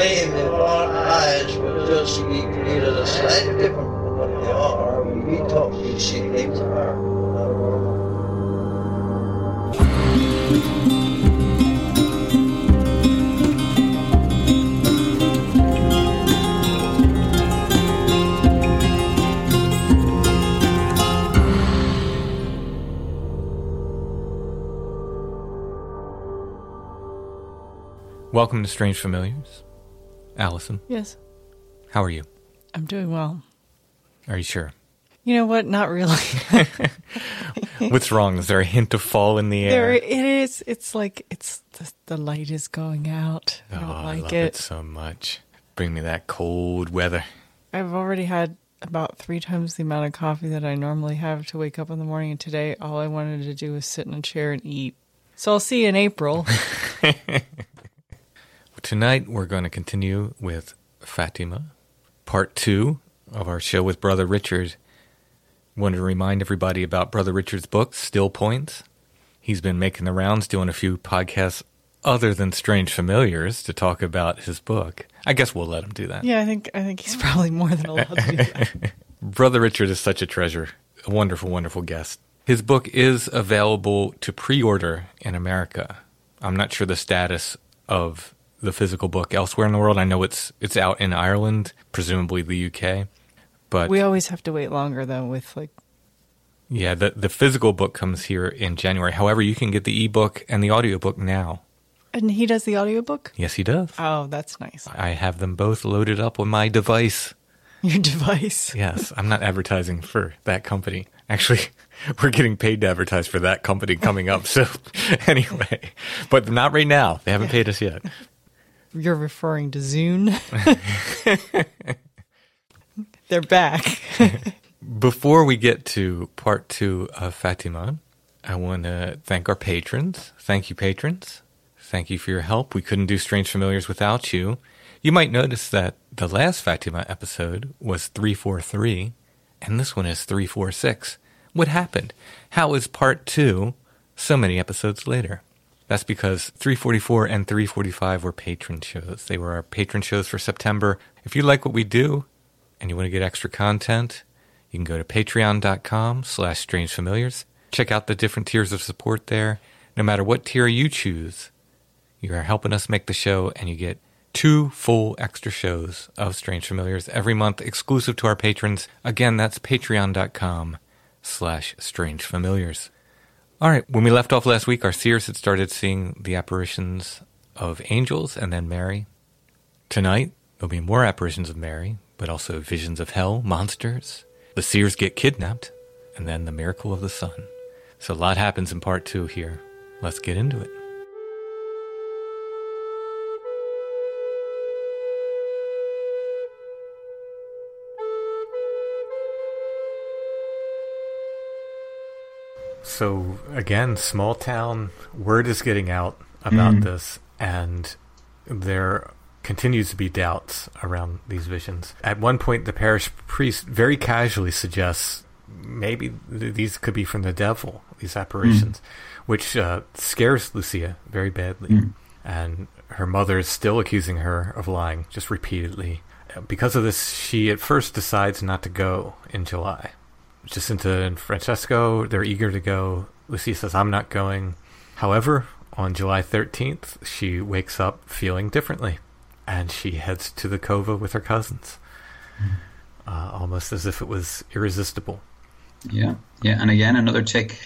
same in our eyes, but just we created a slightly different from what they are. We thought we see things are not normal. Welcome to Strange Familiars. Allison. Yes. How are you? I'm doing well. Are you sure? You know what? Not really. What's wrong? Is there a hint of fall in the air? There it is. It's like the light is going out. I don't like I love it. it so much. Bring me that cold weather. I've already had about 3 times the amount of coffee that I normally have to wake up in the morning. And today, all I wanted to do was sit in a chair and eat. So I'll see you in April. Tonight, we're going to continue with Fatima, part 2 of our show with Brother Richard. Wanted to remind everybody about Brother Richard's book, Still Points. He's been making the rounds, doing a few podcasts other than Strange Familiars to talk about his book. I guess we'll let him do that. Yeah, I think he's probably more than allowed to do that. Brother Richard is such a treasure, a wonderful, wonderful guest. His book is available to pre-order in America. I'm not sure the status of the physical book elsewhere in the world. I know it's out in Ireland, presumably the UK. But we always have to wait longer, though, with like... Yeah, the physical book comes here in January. However, you can get the ebook and the audiobook now. And he does the audiobook? Yes, he does. Oh, that's nice. I have them both loaded up on my device. Your device? Yes, I'm not advertising for that company. Actually, we're getting paid to advertise for that company coming up. So anyway, but not right now. They haven't paid us yet. You're referring to Zune? They're back. Before we get to part 2 of Fatima, I want to thank our patrons. Thank you, patrons. Thank you for your help. We couldn't do Strange Familiars without you. You might notice that the last Fatima episode was 343, and this one is 346. What happened? How is part 2 so many episodes later? That's because 344 and 345 were patron shows. They were our patron shows for September. If you like what we do and you want to get extra content, you can go to patreon.com/strangefamiliars. Check out the different tiers of support there. No matter what tier you choose, you are helping us make the show, and you get 2 full extra shows of Strange Familiars every month, exclusive to our patrons. Again, that's patreon.com/strangefamiliars. All right, when we left off last week, our seers had started seeing the apparitions of angels and then Mary. Tonight, there'll be more apparitions of Mary, but also visions of hell, monsters. The seers get kidnapped, and then the miracle of the sun. So a lot happens in part 2 here. Let's get into it. So, again, small town, word is getting out about this, and there continues to be doubts around these visions. At one point, the parish priest very casually suggests maybe these could be from the devil, these apparitions, which scares Lucia very badly. And her mother is still accusing her of lying, just repeatedly. Because of this, she at first decides not to go in July. Jacinta and Francesco, they're eager to go. Lucia says, I'm not going. However, on July 13th, she wakes up feeling differently, and she heads to the cova with her cousins, almost as if it was irresistible. Yeah, and again, another tick.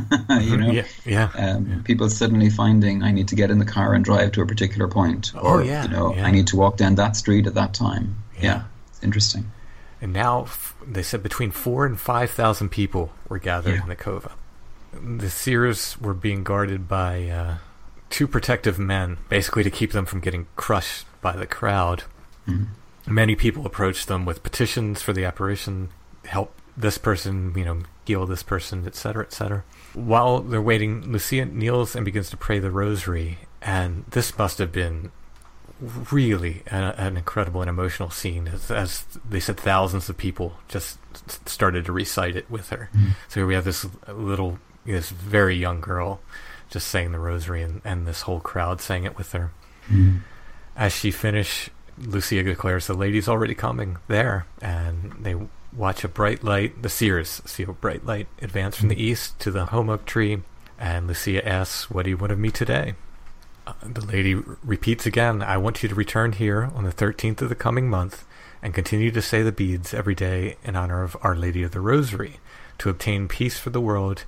People suddenly finding, I need to get in the car and drive to a particular point, or I need to walk down that street at that time. Yeah, it's interesting. And now, they said between 4,000 and 5,000 people were gathered in the cova. The seers were being guarded by 2 protective men, basically to keep them from getting crushed by the crowd. Many people approached them with petitions for the apparition, help this person, heal this person, etc., etc. While they're waiting, Lucia kneels and begins to pray the rosary, and this must have been really an incredible and emotional scene. As they said, thousands of people just started to recite it with her. So here we have this very young girl just saying the rosary, and this whole crowd saying it with her. As she finished Lucia declares the lady's already coming there, and they watch a bright light, the seers see a bright light advance from the east to the home oak tree, and Lucia asks, "What do you want of me today?" The lady repeats again, "I want you to return here on the 13th of the coming month and continue to say the beads every day in honor of Our Lady of the Rosary, to obtain peace for the world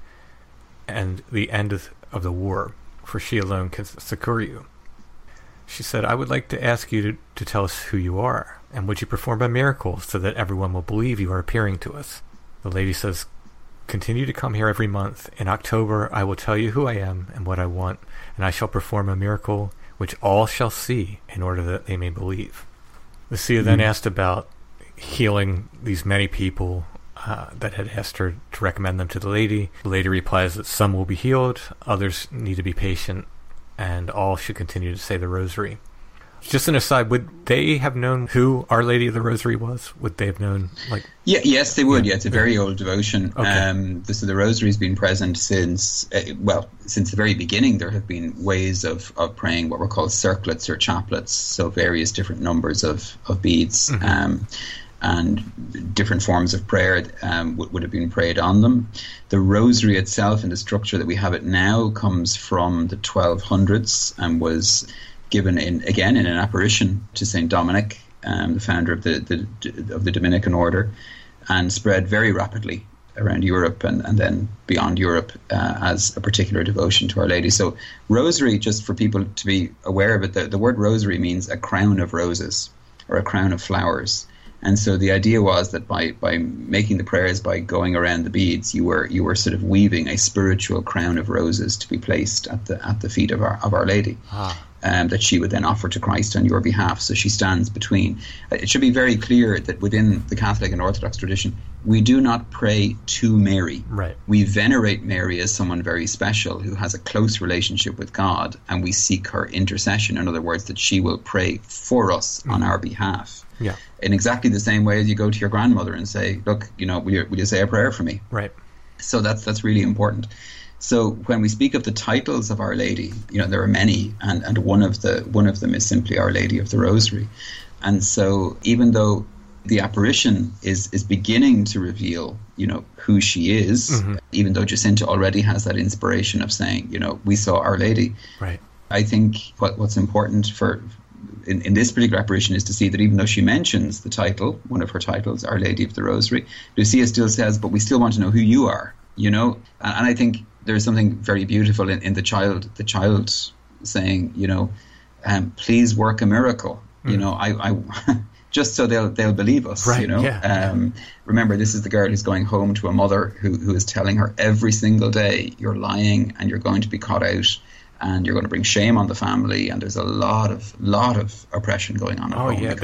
and the end of the war, for she alone can succor you." She said, "I would like to ask you to tell us who you are, and would you perform a miracle so that everyone will believe you are appearing to us?" The lady says, "Continue to come here every month. In October, I will tell you who I am and what I want, and I shall perform a miracle which all shall see in order that they may believe." Lucia then asked about healing these many people that had asked her to recommend them to the lady. The lady replies that some will be healed, others need to be patient, and all should continue to say the rosary. Just an aside, would they have known who Our Lady of the Rosary was? Would they have known? Yes, they would. Yeah, it's a very old devotion. Okay. So the rosary's been present since the very beginning. There have been ways of praying what were called circlets or chaplets, so various different numbers of beads, and different forms of prayer would have been prayed on them. The rosary itself, and the structure that we have it now, comes from the 1200s and was given in an apparition to Saint Dominic, the founder of the Dominican order, and spread very rapidly around Europe and then beyond Europe as a particular devotion to Our Lady. So rosary, just for people to be aware of it, the word rosary means a crown of roses or a crown of flowers. And so the idea was that by making the prayers, by going around the beads, you were sort of weaving a spiritual crown of roses to be placed at the feet of Our Lady, that she would then offer to Christ on your behalf. So she stands between. It should be very clear that within the Catholic and Orthodox tradition, we do not pray to Mary. Right. We venerate Mary as someone very special who has a close relationship with God, and we seek her intercession. In other words, that she will pray for us on our behalf. Yeah. In exactly the same way as you go to your grandmother and say, "Look, will you say a prayer for me?" Right. So that's really important. So when we speak of the titles of Our Lady, there are many, and one of them is simply Our Lady of the Rosary. And so even though the apparition is beginning to reveal, who she is, even though Jacinta already has that inspiration of saying, we saw Our Lady. Right. I think what's important in this particular apparition is to see that even though she mentions the title, one of her titles, Our Lady of the Rosary, Lucia still says, "But we still want to know who you are," And I think there's something very beautiful in the child saying, "Please work a miracle." I just so they'll believe us. Right, Remember, this is the girl who's going home to a mother who is telling her every single day, "You're lying and you're going to be caught out, and you're going to bring shame on the family," and there's a lot of oppression going on at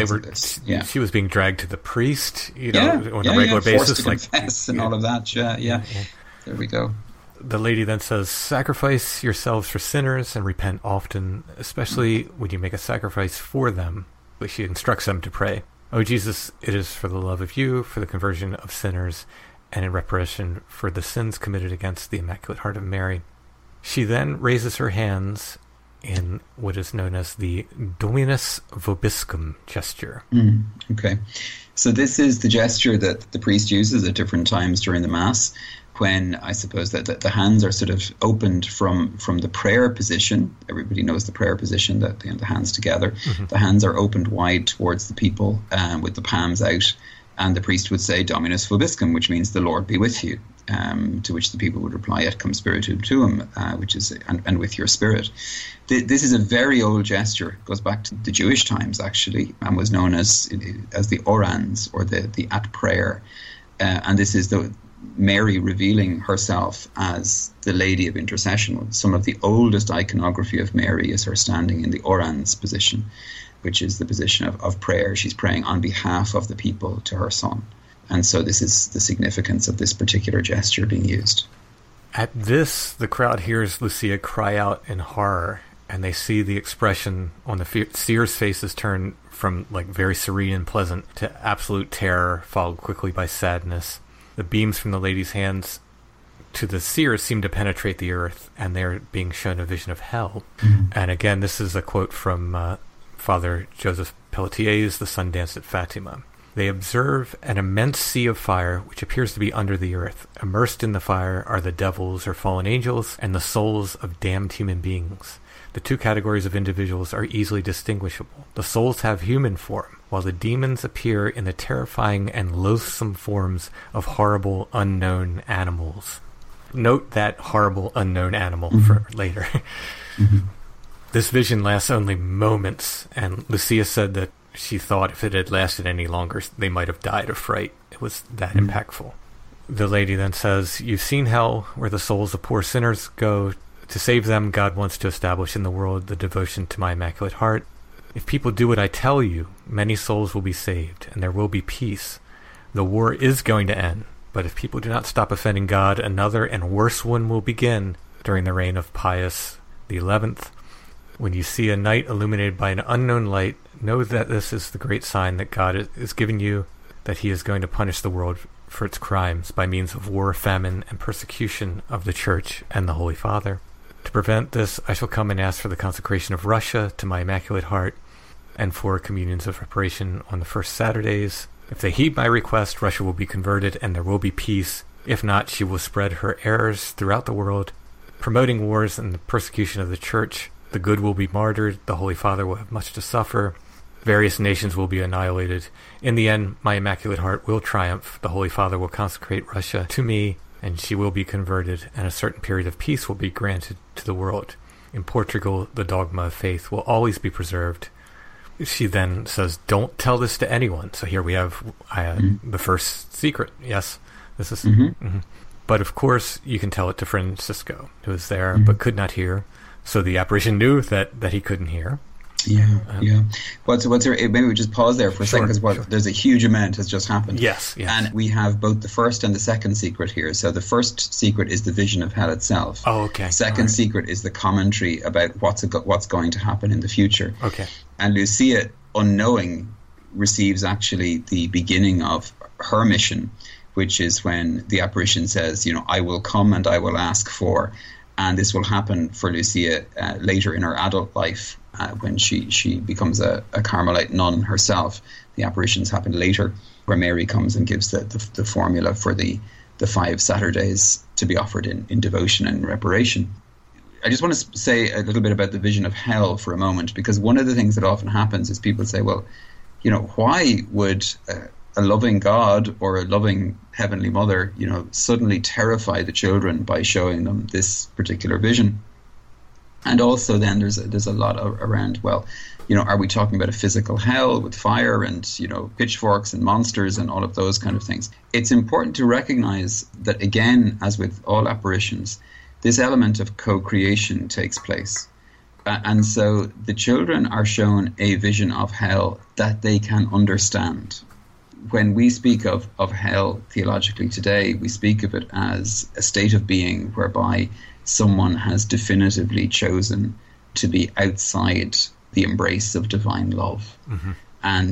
home. She was being dragged to the priest, on a regular basis, forced to confess and all of that. Yeah. There we go. The lady then says, "Sacrifice yourselves for sinners and repent often, especially when you make a sacrifice for them." But she instructs them to pray, "O Jesus, it is for the love of you, for the conversion of sinners, and in reparation for the sins committed against the Immaculate Heart of Mary." She then raises her hands in what is known as the Dominus Vobiscum gesture. Okay. So this is the gesture that the priest uses at different times during the Mass, when I suppose that the hands are sort of opened from the prayer position. Everybody knows the prayer position, that the hands together. The hands are opened wide towards the people with the palms out, and the priest would say Dominus Vobiscum, which means the Lord be with you. To which the people would reply, "Et cum spiritu tuum," which is and with your spirit. This is a very old gesture. It goes back to the Jewish times actually, and was known as the orans, or the at prayer. And this is the Mary revealing herself as the Lady of Intercession. Some of the oldest iconography of Mary is her standing in the orans position, which is the position of prayer. She's praying on behalf of the people to her Son. And so this is the significance of this particular gesture being used. At this, the crowd hears Lucia cry out in horror, and they see the expression on the seers' faces turn from very serene and pleasant to absolute terror, followed quickly by sadness. The beams from the lady's hands to the seers seem to penetrate the earth, and they're being shown a vision of hell. And again, this is a quote from Father Joseph Pelletiers, the sun danced at Fatima. They observe an immense sea of fire which appears to be under the earth. Immersed in the fire are the devils or fallen angels and the souls of damned human beings. The two categories of individuals are easily distinguishable. The souls have human form, while the demons appear in the terrifying and loathsome forms of horrible unknown animals. Note that horrible unknown animal for later. This vision lasts only moments, and Lucia said that she thought if it had lasted any longer, they might have died of fright. It was that impactful. The lady then says, "You've seen hell, where the souls of poor sinners go. To save them, God wants to establish in the world the devotion to my Immaculate Heart. If people do what I tell you, many souls will be saved, and there will be peace. The war is going to end, but if people do not stop offending God, another and worse one will begin during the reign of Pius XI. When you see a night illuminated by an unknown light, know that this is the great sign that God is giving you, that he is going to punish the world for its crimes by means of war, famine, and persecution of the Church and the Holy Father. To prevent this, I shall come and ask for the consecration of Russia to my Immaculate Heart and for communions of reparation on the first Saturdays. If they heed my request, Russia will be converted and there will be peace. If not, she will spread her errors throughout the world, promoting wars and the persecution of the Church. The good will be martyred, the Holy Father will have much to suffer, various nations will be annihilated. In the end, my Immaculate Heart will triumph, the Holy Father will consecrate Russia to me, and she will be converted, and a certain period of peace will be granted to the world. In Portugal, the dogma of faith will always be preserved." She then says, "Don't tell this to anyone." So here we have the first secret. Yes, this is... But of course, you can tell it to Francisco, who was there but could not hear. So the apparition knew that he couldn't hear. Yeah. Maybe we just pause there for a second, because there's a huge amount has just happened. Yes. And we have both the first and the second secret here. So the first secret is the vision of hell itself. Oh, okay. Second secret is the commentary about what's going to happen in the future. Okay. And Lucia, unknowing, receives actually the beginning of her mission, which is when the apparition says, "I will come and I will ask for." And this will happen for Lucia later in her adult life, when she becomes a Carmelite nun herself. The apparitions happen later, where Mary comes and gives the formula for the 5 Saturdays to be offered in devotion and reparation. I just want to say a little bit about the vision of hell for a moment, because one of the things that often happens is people say, well, why would a loving God or a loving Heavenly Mother, suddenly terrify the children by showing them this particular vision? And also then there's a lot around, are we talking about a physical hell with fire and, pitchforks and monsters and all of those kind of things? It's important to recognize that, again, as with all apparitions, this element of co-creation takes place. And so the children are shown a vision of hell that they can understand. When we speak of hell theologically today, we speak of it as a state of being whereby someone has definitively chosen to be outside the embrace of divine love. And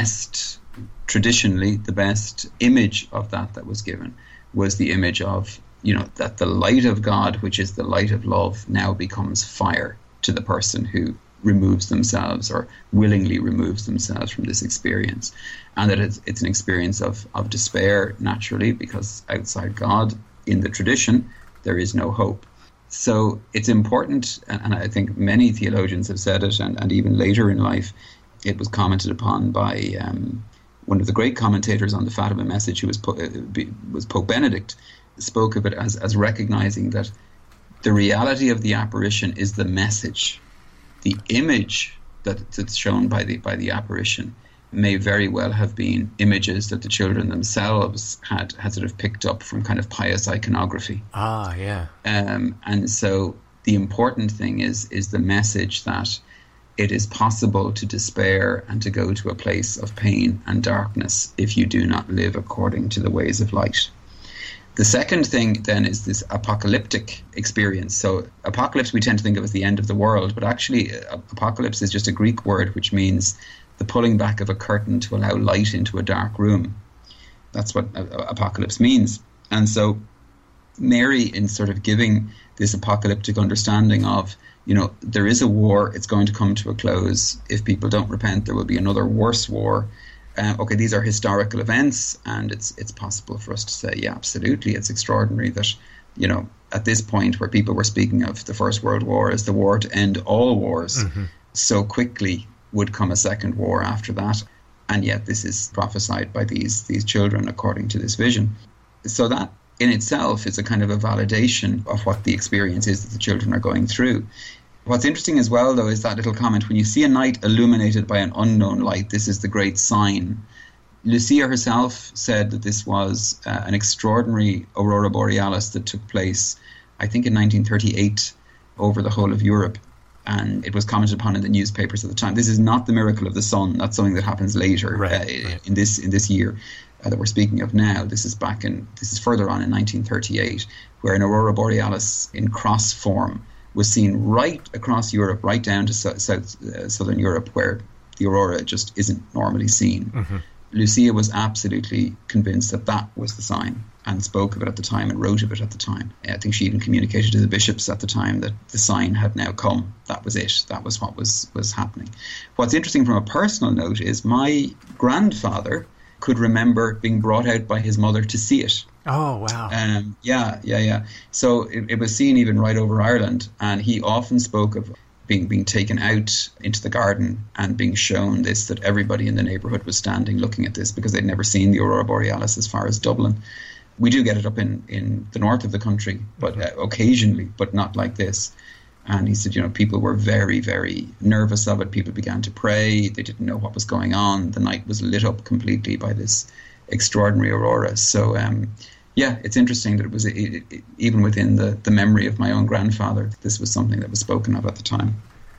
traditionally, the best image of that was given was the image of, that the light of God, which is the light of love, now becomes fire to the person who removes themselves or willingly removes themselves from this experience. And that it's an experience of despair, naturally, because outside God, in the tradition, there is no hope. So it's important, and I think many theologians have said it, and even later in life, it was commented upon by one of the great commentators on the Fatima message, who was Pope Benedict, spoke of it as recognizing that the reality of the apparition is the message. The image that's shown by the apparition may very well have been images that the children themselves had sort of picked up from kind of pious iconography. Yeah. And so the important thing is the message that it is possible to despair and to go to a place of pain and darkness if you do not live according to the ways of light. The second thing then is this apocalyptic experience. So apocalypse we tend to think of as the end of the world, but actually apocalypse is just a Greek word which means the pulling back of a curtain to allow light into a dark room. That's what apocalypse means. And so Mary, in sort of giving this apocalyptic understanding of, there is a war. It's going to come to a close. If people don't repent, there will be another worse war. Okay, these are historical events, and it's possible for us to say, yeah, absolutely, it's extraordinary that, at this point where people were speaking of the First World War as the war to end all wars, so quickly would come a second war after that. And yet this is prophesied by these children according to this vision. So that in itself is a kind of a validation of what the experience is that the children are going through. What's interesting as well, though, is that little comment, when you see a night illuminated by an unknown light, this is the great sign. Lucia herself said that this was an extraordinary aurora borealis that took place, I think, in 1938 over the whole of Europe. And it was commented upon in the newspapers at the time. This is not the miracle of the sun. That's something that happens later in this year that we're speaking of now. This is further on in 1938, where an aurora borealis in cross form was seen right across Europe, right down to southern Europe, where the aurora just isn't normally seen. Lucia was absolutely convinced that was the sign, and spoke of it at the time and wrote of it at the time. I think she even communicated to the bishops at the time that the sign had now come. That was it. That was what was happening. What's interesting from a personal note is my grandfather could remember being brought out by his mother to see it. Oh, wow. Yeah. So it was seen even right over Ireland, and he often spoke of being taken out into the garden and being shown this, that everybody in the neighbourhood was standing looking at this because they'd never seen the aurora borealis as far as Dublin. We do get it up in the north of the country, but occasionally, but not like this. And he said, people were very, very nervous of it. People began to pray. They didn't know what was going on. The night was lit up completely by this extraordinary aurora. So, it's interesting that it was even within the memory of my own grandfather, this was something that was spoken of at the time.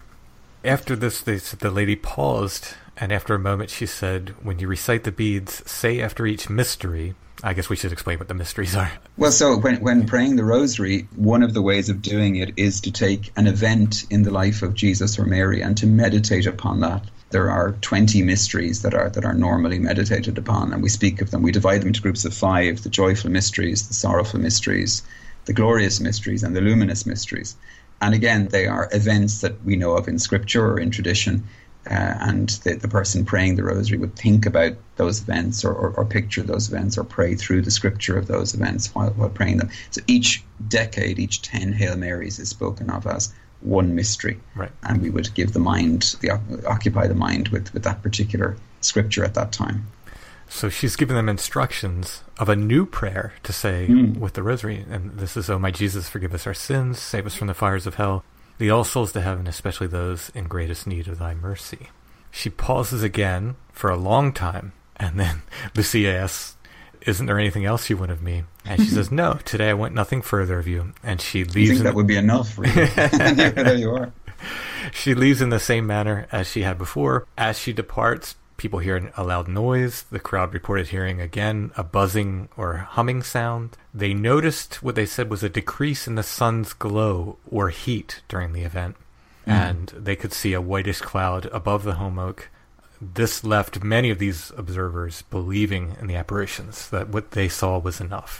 After this, the lady paused, and after a moment she said, when you recite the beads, say after each mystery. I guess we should explain what the mysteries are. Well, so when praying the rosary, one of the ways of doing it is to take an event in the life of Jesus or Mary and to meditate upon that. There are 20 mysteries that are normally meditated upon, and we speak of them. We divide them into groups of 5: the joyful mysteries, the sorrowful mysteries, the glorious mysteries, and the luminous mysteries. And again, they are events that we know of in Scripture or in tradition. And the person praying the rosary would think about those events or picture those events or pray through the scripture of those events while praying them. So each decade, each 10 Hail Marys is spoken of as one mystery. Right. And we would give occupy the mind with that particular scripture at that time. So she's giving them instructions of a new prayer to say with the rosary. And this is, "O my Jesus, forgive us our sins, save us from the fires of hell. Lead all souls to heaven, especially those in greatest need of thy mercy." She pauses again for a long time, and then Lucia asks, "Isn't there anything else you want of me?" And she says, "No, today I want nothing further of you." And she leaves. You think that would be enough, really? There you are. She leaves in the same manner as she had before. As she departs, people hear a loud noise. The crowd reported hearing again a buzzing or humming sound. They noticed what they said was a decrease in the sun's glow or heat during the event, and they could see a whitish cloud above the home oak. This left many of these observers believing in the apparitions, that what they saw was enough.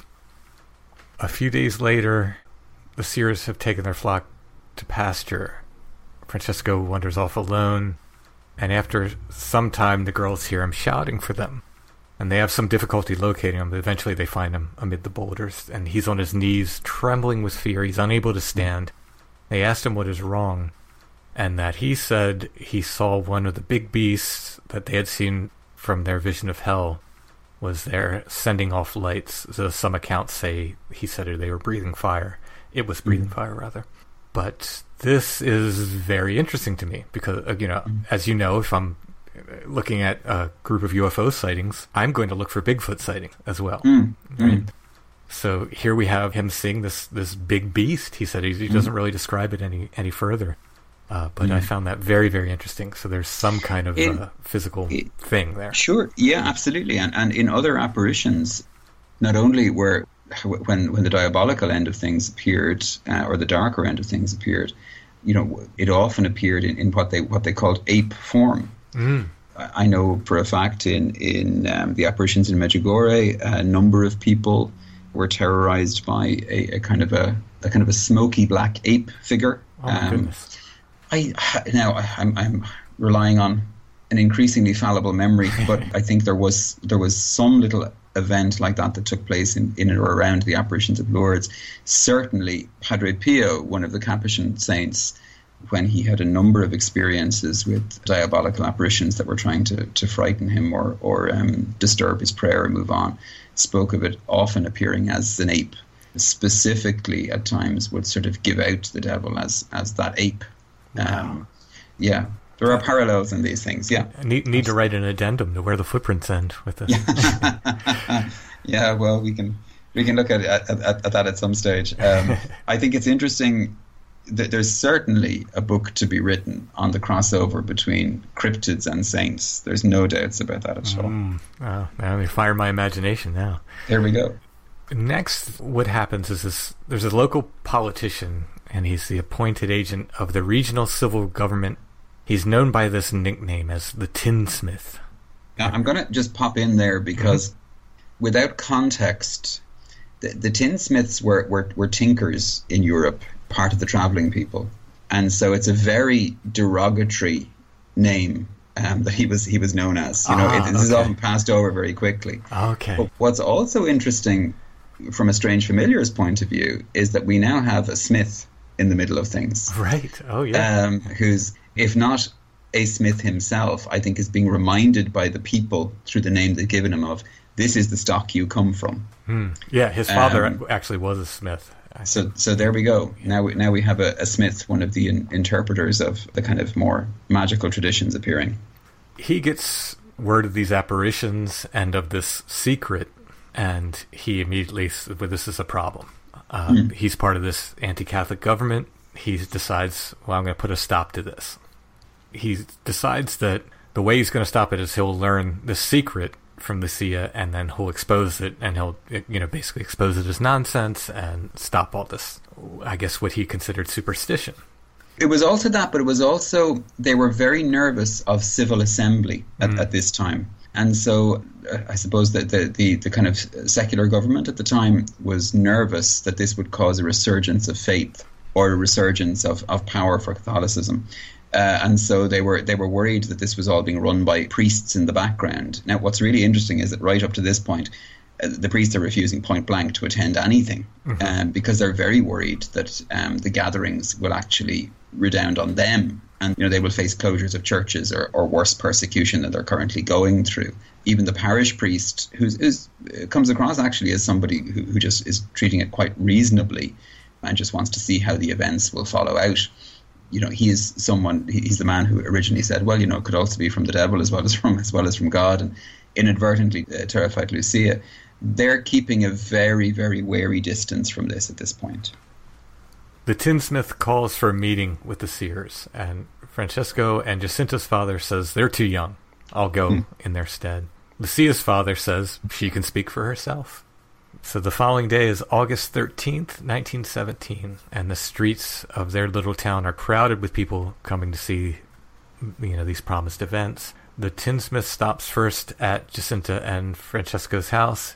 A few days later, the seers have taken their flock to pasture. Francesco wanders off alone, and after some time the girls hear him shouting for them, and they have some difficulty locating him, but eventually they find him amid the boulders, and he's on his knees, trembling with fear. He's unable to stand. They asked him what is wrong, and that he said he saw one of the big beasts that they had seen from their vision of hell was there sending off lights. So some accounts say he said they were breathing fire. It was breathing fire, rather. But this is very interesting to me because, as you know, if I'm looking at a group of UFO sightings, I'm going to look for Bigfoot sighting as well. Right? So here we have him seeing this big beast. He said he doesn't really describe it any further. But I found that very, very interesting. So there's some kind of physical thing there. Sure. Yeah, absolutely. And in other apparitions, not only were when the diabolical end of things appeared, or the darker end of things appeared, it often appeared in what they called ape form. I know for a fact in the apparitions in Medjugorje, a number of people were terrorized by a kind of a smoky black ape figure Oh my goodness. I'm relying on an increasingly fallible memory, but I think there was some little event like that took place in or around the apparitions of Lourdes. Certainly, Padre Pio, one of the Capuchin saints, when he had a number of experiences with diabolical apparitions that were trying to frighten him or disturb his prayer or move on, spoke of it often appearing as an ape. Specifically, at times, would sort of give out the devil as that ape. Wow. There are parallels in these things. Yeah, I need to write an addendum to where the footprints end with this. Yeah, well, we can look at that at some stage. I think it's interesting that there's certainly a book to be written on the crossover between cryptids and saints. There's no doubts about that at all. Wow, now you fire my imagination now. There we go. Next, what happens is there's a local politician, and he's the appointed agent of the regional civil government. He's known by this nickname as the Tinsmith. Now, I'm going to just pop in there because without context, the tinsmiths were tinkers in Europe, part of the travelling people. And so it's a very derogatory name that he was known as. This is often passed over very quickly. Okay. But what's also interesting from a strange familiar's point of view is that we now have a smith in the middle of things. Right. Oh, yeah. Who's, if not a smith himself, I think is being reminded by the people through the name they've given him of, this is the stock you come from. Yeah, his father actually was a smith. So there we go. Now we have a smith, one of the interpreters of the kind of more magical traditions appearing. He gets word of these apparitions and of this secret, and he immediately says, well, this is a problem. He's part of this anti-Catholic government. He decides, well, I'm going to put a stop to this. He decides that the way he's going to stop it is he'll learn the secret from Lucia, and then he'll expose it, and he'll basically expose it as nonsense and stop all this, I guess, what he considered superstition. It was also that, but it was also they were very nervous of civil assembly at this time. And so I suppose that the kind of secular government at the time was nervous that this would cause a resurgence of faith or a resurgence of power for Catholicism. And so they were worried that this was all being run by priests in the background. Now, what's really interesting is that right up to this point, the priests are refusing point blank to attend anything because they're very worried that the gatherings will actually redound on them. And they will face closures of churches or worse persecution than they're currently going through. Even the parish priest, who comes across actually as somebody who just is treating it quite reasonably and just wants to see how the events will follow out. He's the man who originally said, well, it could also be from the devil as well as from God, and inadvertently terrified Lucia. They're keeping a very, very wary distance from this at this point. The tinsmith calls for a meeting with the seers, and Francesco and Jacinta's father says they're too young. I'll go in their stead. Lucia's father says she can speak for herself. So the following day is August 13th, 1917, and the streets of their little town are crowded with people coming to see, these promised events. The tinsmith stops first at Jacinta and Francesco's house.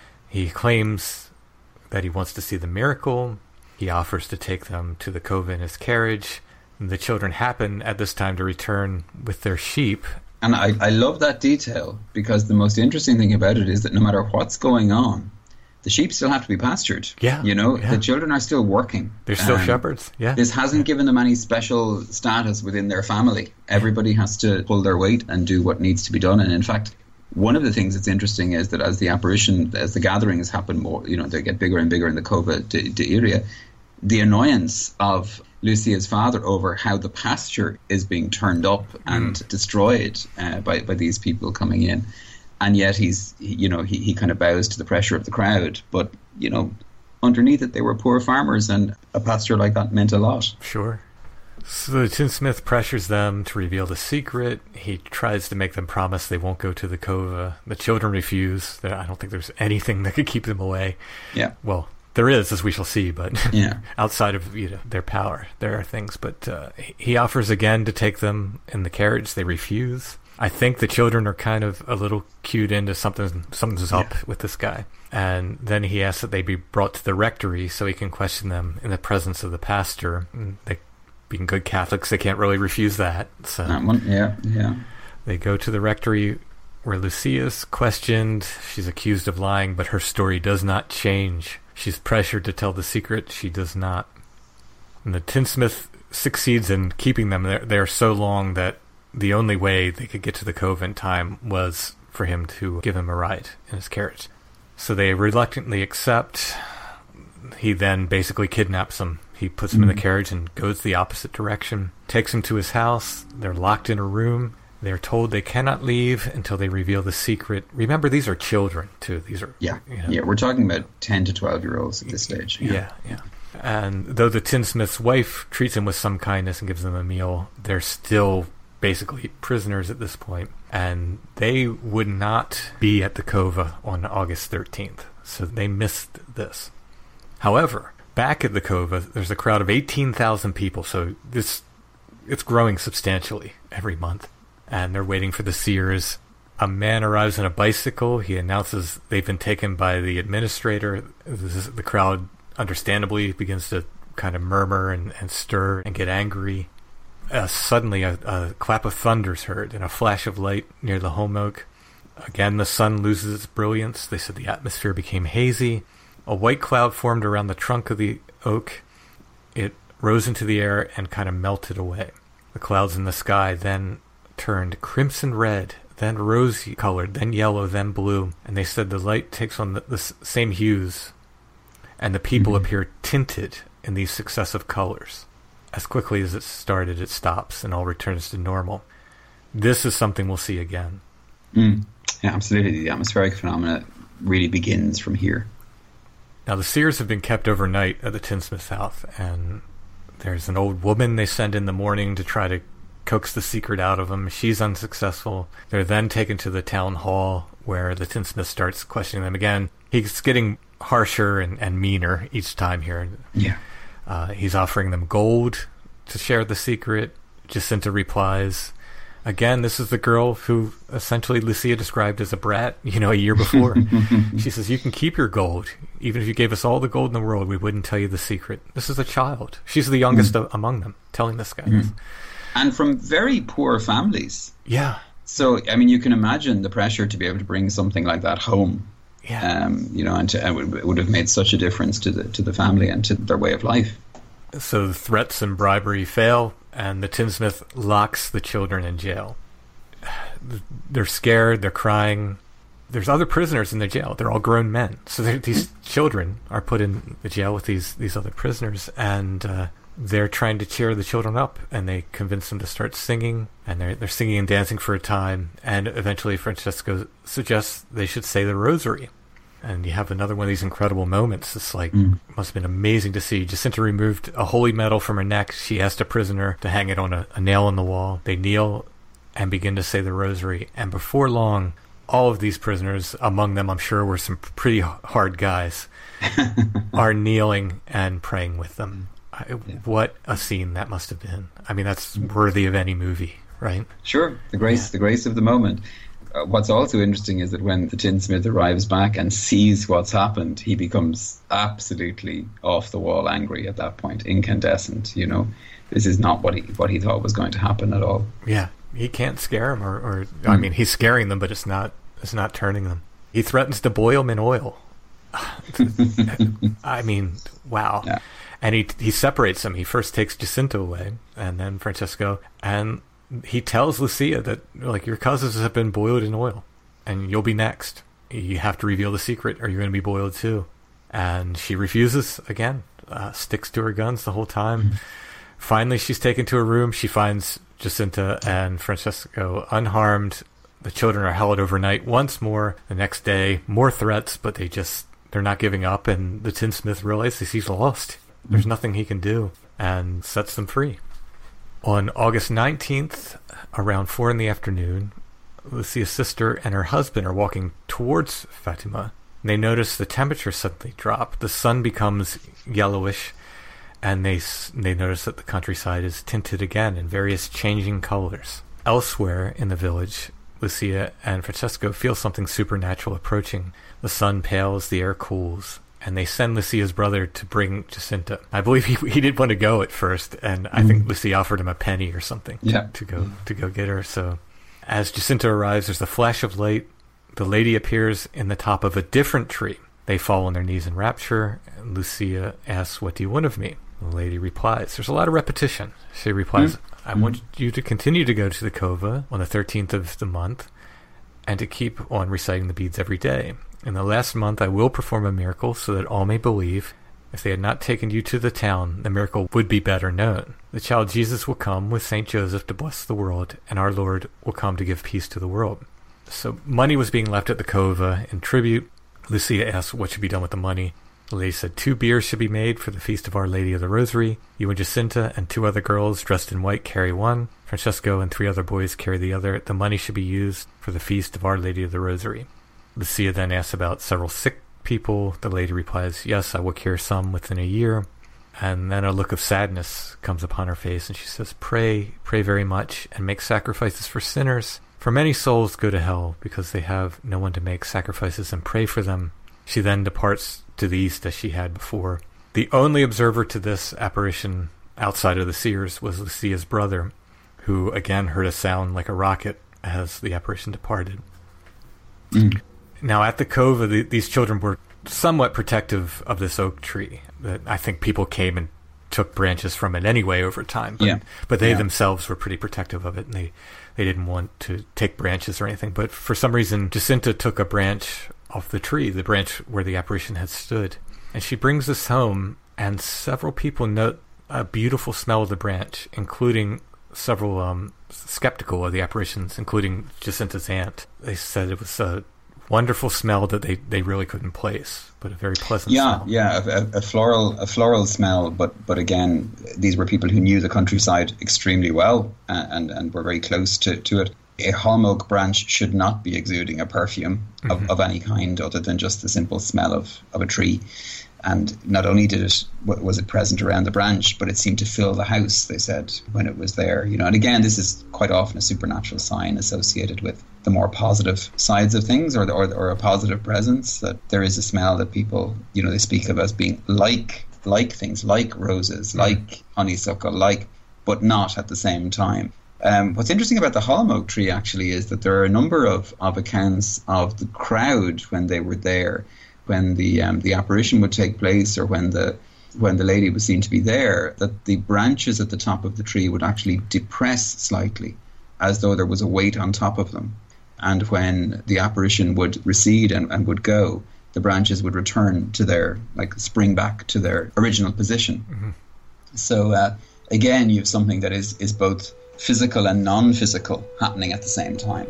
He claims that he wants to see the miracle. He offers to take them to the cove in his carriage. The children happen at this time to return with their sheep. And I love that detail, because the most interesting thing about it is that no matter what's going on, the sheep still have to be pastured. Yeah. The children are still working. They're still shepherds. Yeah. This hasn't given them any special status within their family. Everybody has to pull their weight and do what needs to be done. And in fact, one of the things that's interesting is that as the gatherings happen more, they get bigger and bigger in the Cova de Iria, the annoyance of Lucia's father over how the pasture is being turned up and destroyed by these people coming in. And yet he kind of bows to the pressure of the crowd. But, underneath it, they were poor farmers, and a pasture like that meant a lot. Sure. So the tinsmith pressures them to reveal the secret. He tries to make them promise they won't go to the cova. The children refuse. I don't think there's anything that could keep them away. Yeah. Well, there is, as we shall see, but yeah. Outside of their power, there are things. But he offers again to take them in the carriage. They refuse. I think the children are kind of a little cued into something's up with this guy. And then he asks that they be brought to the rectory so he can question them in the presence of the pastor. And they being good Catholics, they can't really refuse that. So that one, yeah. they go to the rectory where Lucia's questioned. She's accused of lying, but her story does not change. She's pressured to tell the secret. She does not. And the tinsmith succeeds in keeping them there so long that the only way they could get to the cove in time was for him to give him a ride in his carriage. So they reluctantly accept. He then basically kidnaps them. He puts him in the carriage and goes the opposite direction, takes him to his house. They're locked in a room. They're told they cannot leave until they reveal the secret. Remember, these are children, too. These are we're talking about 10 to 12-year-olds at this stage. Yeah. And though the tinsmith's wife treats him with some kindness and gives them a meal, they're still basically prisoners at this point. And they would not be at the cova on August 13th, so they missed this. However, back at the cova, there's a crowd of 18,000 people, so it's growing substantially every month. And they're waiting for the seers. A man arrives on a bicycle. He announces they've been taken by the administrator. The crowd, understandably, begins to kind of murmur and stir and get angry. Suddenly, a clap of thunder is heard and a flash of light near the holm oak. Again, the sun loses its brilliance. They said the atmosphere became hazy. A white cloud formed around the trunk of the oak. It rose into the air and kind of melted away. The clouds in the sky then turned crimson red, then rosy-colored, then yellow, then blue. And they said the light takes on the same hues, and the people appear tinted in these successive colors. As quickly as it started, it stops, and all returns to normal. This is something we'll see again. Yeah, absolutely. The atmospheric phenomena really begins from here. Now, the seers have been kept overnight at the tinsmith's house, and there's an old woman they send in the morning to try to coax the secret out of them. She's unsuccessful. They're then taken to the town hall, where the tinsmith starts questioning them again. He's getting harsher and meaner each time here. Yeah. He's offering them gold to share the secret. Jacinta replies, again, this is the girl who essentially Lucia described as a brat, a year before. She says, you can keep your gold. Even if you gave us all the gold in the world, we wouldn't tell you the secret. This is a child. She's the youngest among them, telling this guy this. And from very poor families. Yeah. So, I mean, you can imagine the pressure to be able to bring something like that home. Yeah. And it would have made such a difference to the family and to their way of life. So the threats and bribery fail, and the tinsmith locks the children in jail. They're scared, they're crying. There's other prisoners in the jail. They're all grown men. So these children are put in the jail with these other prisoners, and they're trying to cheer the children up, and they convince them to start singing, and they're singing and dancing for a time, and eventually Francesco suggests they should say the rosary. And you have another one of these incredible moments. It's like, must have been amazing to see. Jacinta removed a holy medal from her neck. She asked a prisoner to hang it on a nail on the wall. They kneel and begin to say the rosary. And before long, all of these prisoners, among them I'm sure were some pretty hard guys, are kneeling and praying with them. What a scene that must have been. I mean, that's worthy of any movie, right? Sure, the grace of the moment. What's also interesting is that when the tinsmith arrives back and sees what's happened, he becomes absolutely off the wall angry at that point, incandescent. This is not what he thought was going to happen at all. Yeah, he can't scare him, or I mean, he's scaring them, but it's not turning them. He threatens to boil them in oil. I mean, wow. Yeah. And he separates them. He first takes Jacinta away, and then Francesco, and he tells Lucia that, like, your cousins have been boiled in oil, and you'll be next. You have to reveal the secret, or you're going to be boiled too. And she refuses again, sticks to her guns the whole time. Finally, she's taken to a room. She finds Jacinta and Francesco unharmed. The children are held overnight once more. The next day, more threats, but they're not giving up, and the tinsmith realizes he's lost. There's nothing he can do, and sets them free. On August 19th, around 4 in the afternoon, Lucia's sister and her husband are walking towards Fatima. They notice the temperature suddenly drop. The sun becomes yellowish, and they notice that the countryside is tinted again in various changing colors. Elsewhere in the village, Lucia and Francesco feel something supernatural approaching. The sun pales, the air cools, and they send Lucia's brother to bring Jacinta. I believe he didn't want to go at first, and I think Lucia offered him a penny or something to go get her. So as Jacinta arrives, there's a flash of light. The lady appears in the top of a different tree. They fall on their knees in rapture, and Lucia asks, "What do you want of me?" The lady replies, there's a lot of repetition. She replies, "I want you to continue to go to the cova on the 13th of the month and to keep on reciting the beads every day. In the last month I will perform a miracle so that all may believe. If they had not taken you to the town, the miracle would be better known. The child Jesus will come with Saint Joseph to bless the world, and our Lord will come to give peace to the world." So money was being left at the cova in tribute. Lucia asked what should be done with the money. The lady said 2 beers should be made for the feast of Our Lady of the Rosary. You and Jacinta and 2 other girls dressed in white carry one. Francesco and 3 other boys carry the other. The money should be used for the feast of Our Lady of the Rosary. Lucia then asks about several sick people. The lady replies, "Yes, I will cure some within a year." And then a look of sadness comes upon her face, and she says, pray very much, and make sacrifices for sinners. For many souls go to hell because they have no one to make sacrifices and pray for them. She then departs to the east as she had before. The only observer to this apparition outside of the seers was Lucia's brother, who again heard a sound like a rocket as the apparition departed. Now at the cova, these children were somewhat protective of this oak tree. That I think people came and took branches from it anyway over time. But they themselves were pretty protective of it, and they didn't want to take branches or anything. But for some reason, Jacinta took a branch off the tree, the branch where the apparition had stood. And she brings this home, and several people note a beautiful smell of the branch, including several skeptical of the apparitions, including Jacinta's aunt. They said it was a wonderful smell that they really couldn't place, but a very pleasant smell. A floral smell, but again, these were people who knew the countryside extremely well and were very close to it. A holm oak branch should not be exuding a perfume of any kind other than just the simple smell of a tree. And not only was it present around the branch, but it seemed to fill the house, they said, when it was there. And again, this is quite often a supernatural sign associated with the more positive sides of things, or a positive presence, that there is a smell that people, they speak of as being like things, like roses, like honeysuckle, but not at the same time. What's interesting about the holm oak tree actually is that there are a number of accounts of the crowd when they were there, when the apparition would take place, or when the lady was seen to be there, that the branches at the top of the tree would actually depress slightly, as though there was a weight on top of them. And when the apparition would recede and would go, the branches would return to spring back to their original position. So again, you have something that is both physical and non-physical happening at the same time.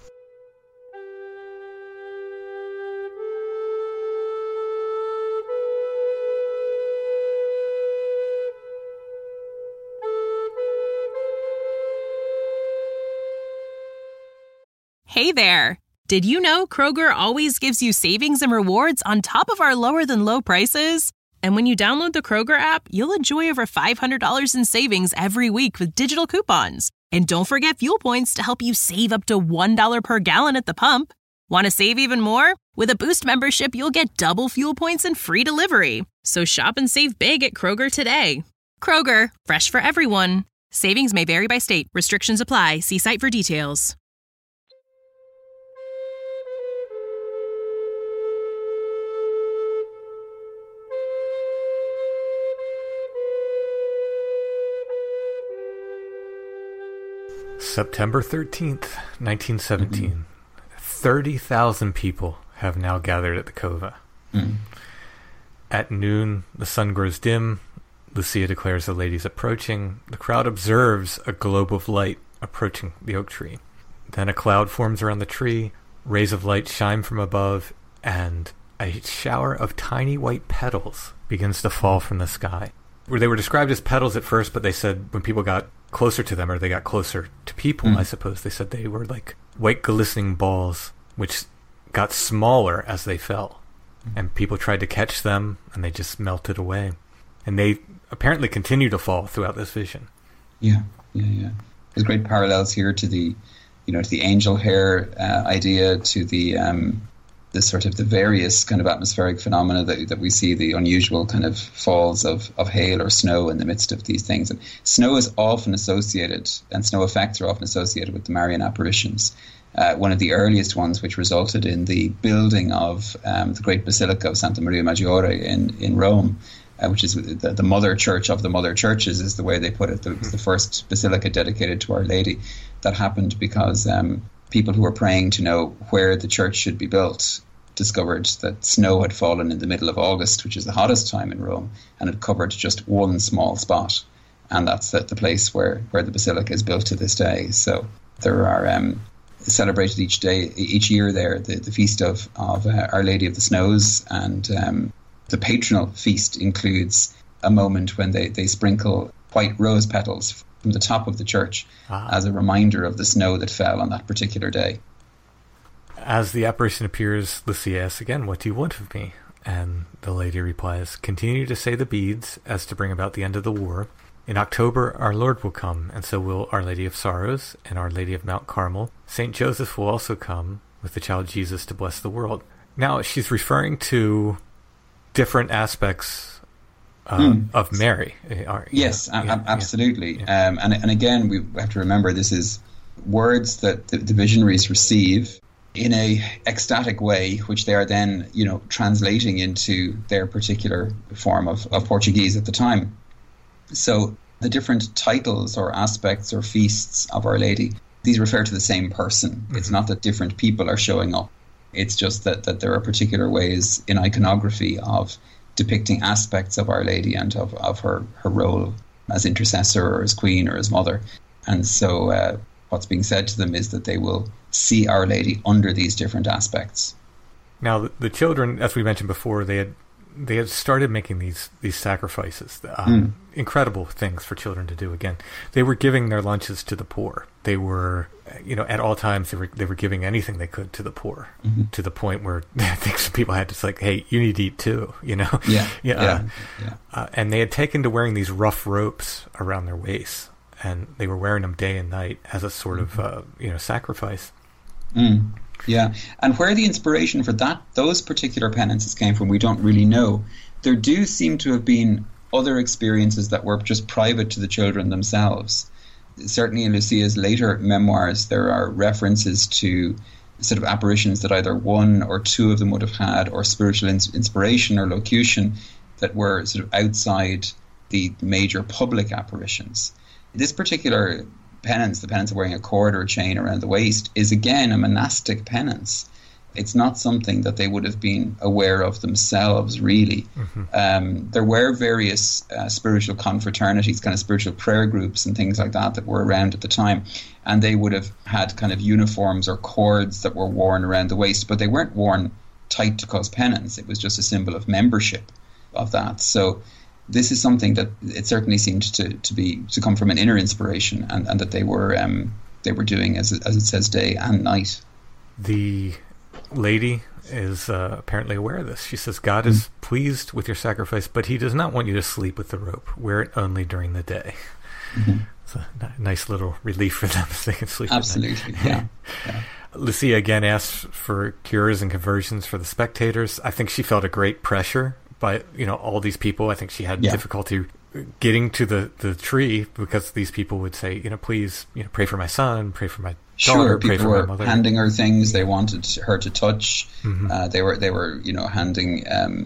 Hey there! Did you know Kroger always gives you savings and rewards on top of our lower-than-low prices? And when you download the Kroger app, you'll enjoy over $500 in savings every week with digital coupons. And don't forget fuel points to help you save up to $1 per gallon at the pump. Want to save even more? With a Boost membership, you'll get double fuel points and free delivery. So shop and save big at Kroger today. Kroger, fresh for everyone. Savings may vary by state. Restrictions apply. See site for details. September 13th, 1917. 30,000 people have now gathered at the cova. At noon, the sun grows dim. Lucia declares the lady's approaching. The crowd observes a globe of light approaching the oak tree. Then a cloud forms around the tree. Rays of light shine from above, and a shower of tiny white petals begins to fall from the sky. They were described as petals at first, but they said when people got closer to them, or they got closer to people, I suppose, they said they were like white glistening balls, which got smaller as they fell. And people tried to catch them, and they just melted away. And they apparently continue to fall throughout this vision. Yeah. There's great parallels here to the, to the angel hair idea, to the the sort of the various kind of atmospheric phenomena that we see, the unusual kind of falls of hail or snow in the midst of these things. And snow is often associated, and snow effects are often associated with the Marian apparitions. One of the earliest ones, which resulted in the building of the great Basilica of Santa Maria Maggiore in Rome, which is the mother church of the mother churches, is the way they put it. It was the first basilica dedicated to Our Lady. That happened because people who were praying to know where the church should be built discovered that snow had fallen in the middle of August, which is the hottest time in Rome, and it covered just one small spot. And that's the place where the basilica is built to this day. So there are celebrated each year there, the feast of Our Lady of the Snows, and the patronal feast includes a moment when they sprinkle white rose petals from the top of the church as a reminder of the snow that fell on that particular day. As the apparition appears, Lucia asks again, "What do you want of me?" And the lady replies, "Continue to say the beads as to bring about the end of the war. In October, our Lord will come, and so will Our Lady of Sorrows and Our Lady of Mount Carmel. Saint Joseph will also come with the child Jesus to bless the world." Now, she's referring to different aspects of Mary. Yes, absolutely. Yeah. And again, we have to remember this is words that the visionaries receive in a ecstatic way, which they are then, translating into their particular form of Portuguese at the time. So the different titles or aspects or feasts of Our Lady, these refer to the same person. Mm-hmm. It's not that different people are showing up. It's just that there are particular ways in iconography of depicting aspects of Our Lady and of her role as intercessor or as queen or as mother. And so what's being said to them is that they will see Our Lady under these different aspects. Now, the children, as we mentioned before, they had started making these sacrifices, incredible things for children to do. Again, they were giving their lunches to the poor. They were, at all times they were giving anything they could to the poor, to the point where I think some people had to hey, you need to eat too, Yeah. And they had taken to wearing these rough ropes around their waists, and they were wearing them day and night as a sort of sacrifice. Yeah, and where the inspiration for those particular penances came from, we don't really know. There do seem to have been other experiences that were just private to the children themselves. Certainly in Lucia's later memoirs, there are references to sort of apparitions that either one or two of them would have had, or spiritual inspiration or locution that were sort of outside the major public apparitions. This particular penance, the penance of wearing a cord or a chain around the waist, is again a monastic penance. It's not something that they would have been aware of themselves, really. Mm-hmm. There were various spiritual confraternities, kind of spiritual prayer groups and things like that were around at the time, and they would have had kind of uniforms or cords that were worn around the waist, but they weren't worn tight to cause penance. It was just a symbol of membership of that. So this is something that it certainly seemed to come from an inner inspiration, and that they were doing, as it says, day and night. The lady is apparently aware of this. She says, "God is pleased with your sacrifice, but He does not want you to sleep with the rope. Wear it only during the day." Mm-hmm. It's a nice little relief for them, so they can sleep. Absolutely, at night. Yeah. Lucia again asks for cures and conversions for the spectators. I think she felt a great pressure by all these people. I think she had difficulty getting to the tree, because these people would say, please, pray for my son, pray for my daughter, pray for my mother. People were handing her things they wanted her to touch. Mm-hmm. They were handing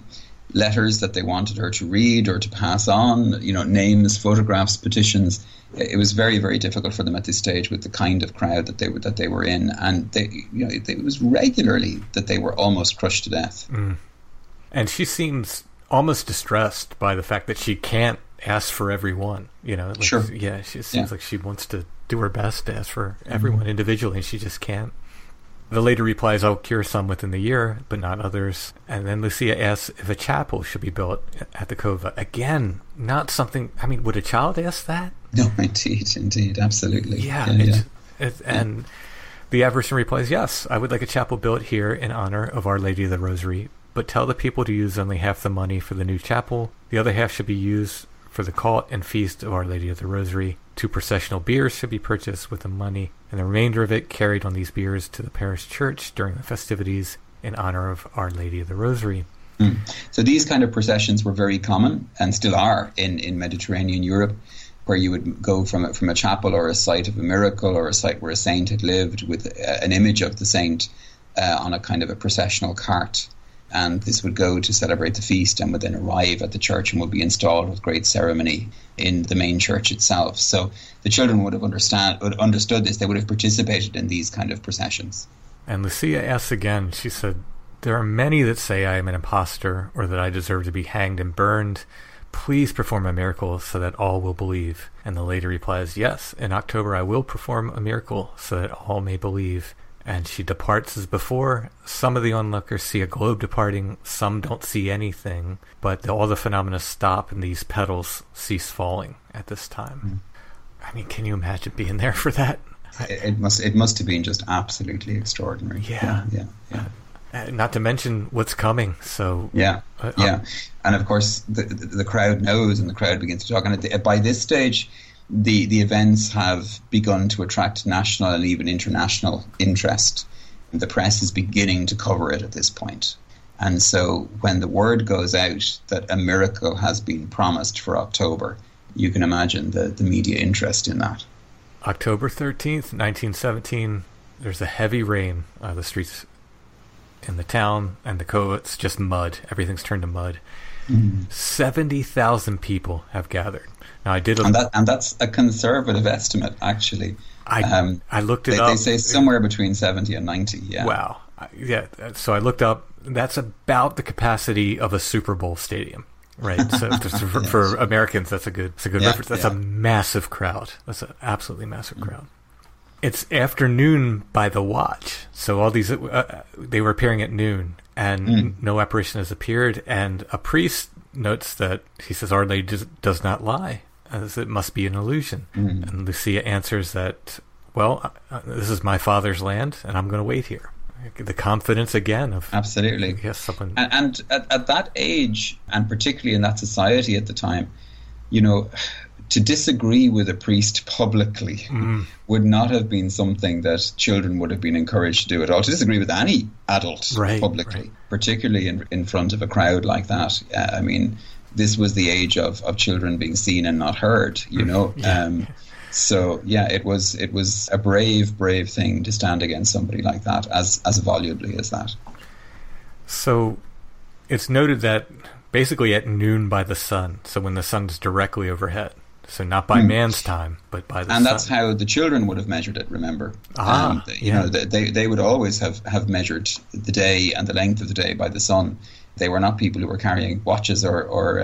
letters that they wanted her to read or to pass on. Names, photographs, petitions. It was very, very difficult for them at this stage with the kind of crowd that they were in, and it was regularly that they were almost crushed to death. Mm. And she seems almost distressed by the fact that she can't ask for everyone. Sure. Yeah, she seems like she wants to do her best to ask for everyone individually, and she just can't. The lady replies, "I'll cure some within the year, but not others." And then Lucia asks if a chapel should be built at the Cova. Again, not something... would a child ask that? No, indeed, absolutely. Yeah. And the apparition replies, "Yes, I would like a chapel built here in honor of Our Lady of the Rosary, but tell the people to use only half the money for the new chapel. The other half should be used for the cult and feast of Our Lady of the Rosary. 2 processional biers should be purchased with the money, and the remainder of it carried on these biers to the parish church during the festivities, in honor of Our Lady of the Rosary. So these kind of processions were very common and still are in Mediterranean Europe, where you would go from a chapel or a site of a miracle or a site where a saint had lived with an image of the saint on a kind of a processional cart. And this would go to celebrate the feast and would then arrive at the church and would be installed with great ceremony in the main church itself. So the children would have understood this. They would have participated in these kind of processions. And Lucia asks again, she said, "There are many that say I am an impostor or that I deserve to be hanged and burned. Please perform a miracle so that all will believe." And the lady replies, "Yes, in October I will perform a miracle so that all may believe." And she departs as before. Some of the onlookers see a globe departing, some don't see anything, but all the phenomena stop and these petals cease falling at this time. I mean, can you imagine being there for that? It must have been just absolutely extraordinary. Yeah. Not to mention what's coming. So and of course the crowd knows, and the crowd begins to talk. And by this stage, the events have begun to attract national and even international interest. The press is beginning to cover it at this point. And so when the word goes out that a miracle has been promised for October, you can imagine the media interest in that. October 13th, 1917, there's a heavy rain. The streets in the town and the cove, it's just mud. Everything's turned to mud. 70,000 people have gathered. Now I did, and that's a conservative estimate, actually. I looked it up. They say somewhere between 70 and 90. Yeah. Wow. Yeah. So I looked up. That's about the capacity of a Super Bowl stadium, right? So for Americans, that's a good reference. That's a massive crowd. That's an absolutely massive crowd. It's afternoon by the watch, so all these they were appearing at noon, and no apparition has appeared. And a priest notes that he says Our Lady does not lie, as it must be an illusion. And Lucia answers that, well, this is my father's land, and I'm going to wait here. The confidence again of absolutely yes, someone. And at that age, and particularly in that society at the time, you know, to disagree with a priest publicly would not have been something that children would have been encouraged to do at all. To disagree with any adult publicly, particularly in front of a crowd like that. I mean, this was the age of children being seen and not heard, you know. So yeah, it was a brave thing to stand against somebody like that as volubly as that. So it's noted that basically at noon by the sun, so when the sun's directly overhead. So not by man's time, but by the sun. And that's how the children would have measured it, remember. You know, they would always have measured the day and the length of the day by the sun. They were not people who were carrying watches or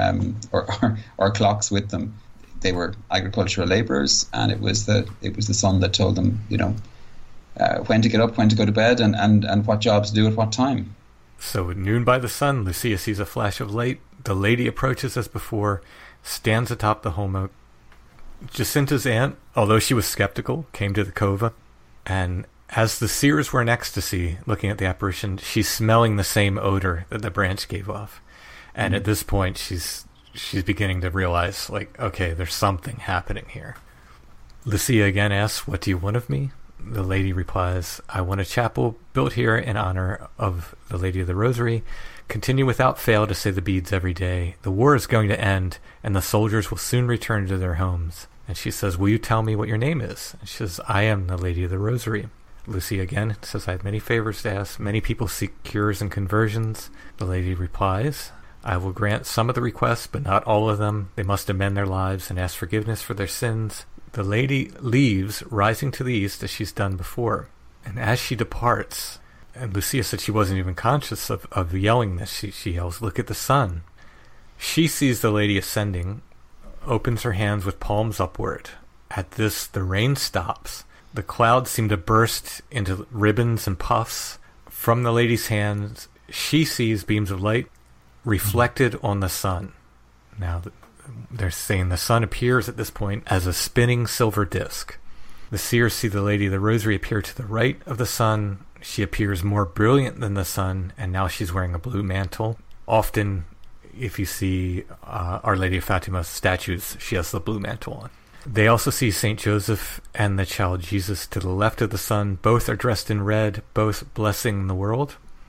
clocks with them. They were agricultural labourers, and it was the sun that told them, you know, when to get up, when to go to bed, and what jobs to do at what time. So at noon by the sun, Lucia sees a flash of light. The lady approaches as before, stands atop the holm oak. Jacinta's aunt, although she was skeptical, came to the cova, and as the seers were in ecstasy looking at the apparition, she's smelling the same odor that the branch gave off. And at this point, she's beginning to realize, like, okay, there's something happening here. Lucia again asks, "What do you want of me?" The lady replies, "I want a chapel built here in honor of the Lady of the Rosary. Continue without fail to say the beads every day. The war is going to end, and the soldiers will soon return to their homes." And she says, "Will you tell me what your name is?" And she says, "I am the Lady of the Rosary." Lucia again says, "I have many favors to ask. Many people seek cures and conversions." The lady replies, "I will grant some of the requests, but not all of them. They must amend their lives and ask forgiveness for their sins." The lady leaves, rising to the east as she's done before. And as she departs, and Lucia said she wasn't even conscious of yelling this, she yells, "Look at the sun." She sees the lady ascending, opens her hands with palms upward. At this, the rain stops. The clouds seem to burst into ribbons and puffs. From the lady's hands, she sees beams of light reflected on the sun. Now, they're saying the sun appears at this point as a spinning silver disc. The seers see the Lady of the Rosary appear to the right of the sun. She appears more brilliant than the sun, and now she's wearing a blue mantle. Often, if you see Our Lady of Fatima statues, she has the blue mantle on. They also see St. Joseph and the child Jesus to the left of the sun. Both are dressed in red, both blessing the world.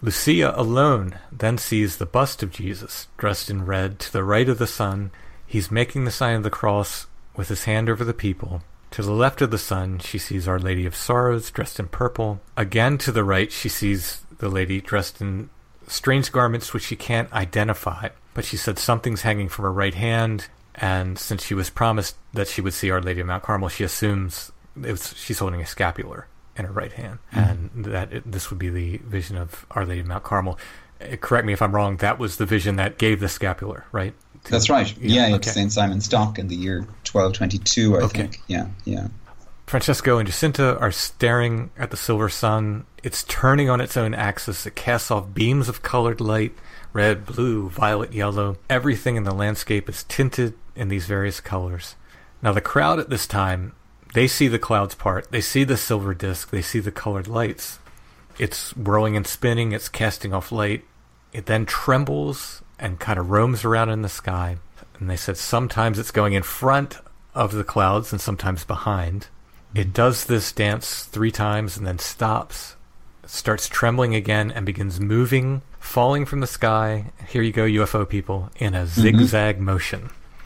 Lucia alone then sees the bust of Jesus, dressed in red, to the right of the sun. He's making the sign of the cross with his hand over the people. To the left of the sun, she sees Our Lady of Sorrows, dressed in purple. Again to the right, she sees the lady dressed in strange garments which she can't identify. But she said something's hanging from her right hand, and since she was promised that she would see Our Lady of Mount Carmel, she assumes she's holding a scapular in her right hand, and that this would be the vision of Our Lady of Mount Carmel. Correct me if I'm wrong, that was the vision that gave the scapular, right? That's right. Yeah, okay. It's St. Simon Stock in the year 1222, I think. Yeah. Francesco and Jacinta are staring at the silver sun. It's turning on its own axis. It casts off beams of colored light, red, blue, violet, yellow. Everything in the landscape is tinted in these various colors. Now the crowd at this time, they see the clouds part. They see the silver disc. They see the colored lights. It's whirling and spinning. It's casting off light. It then trembles and kind of roams around in the sky. And they said sometimes it's going in front of the clouds and sometimes behind. It does this dance 3 times and then stops, starts trembling again and begins moving, falling from the sky. Here you go, UFO people, in a zigzag motion.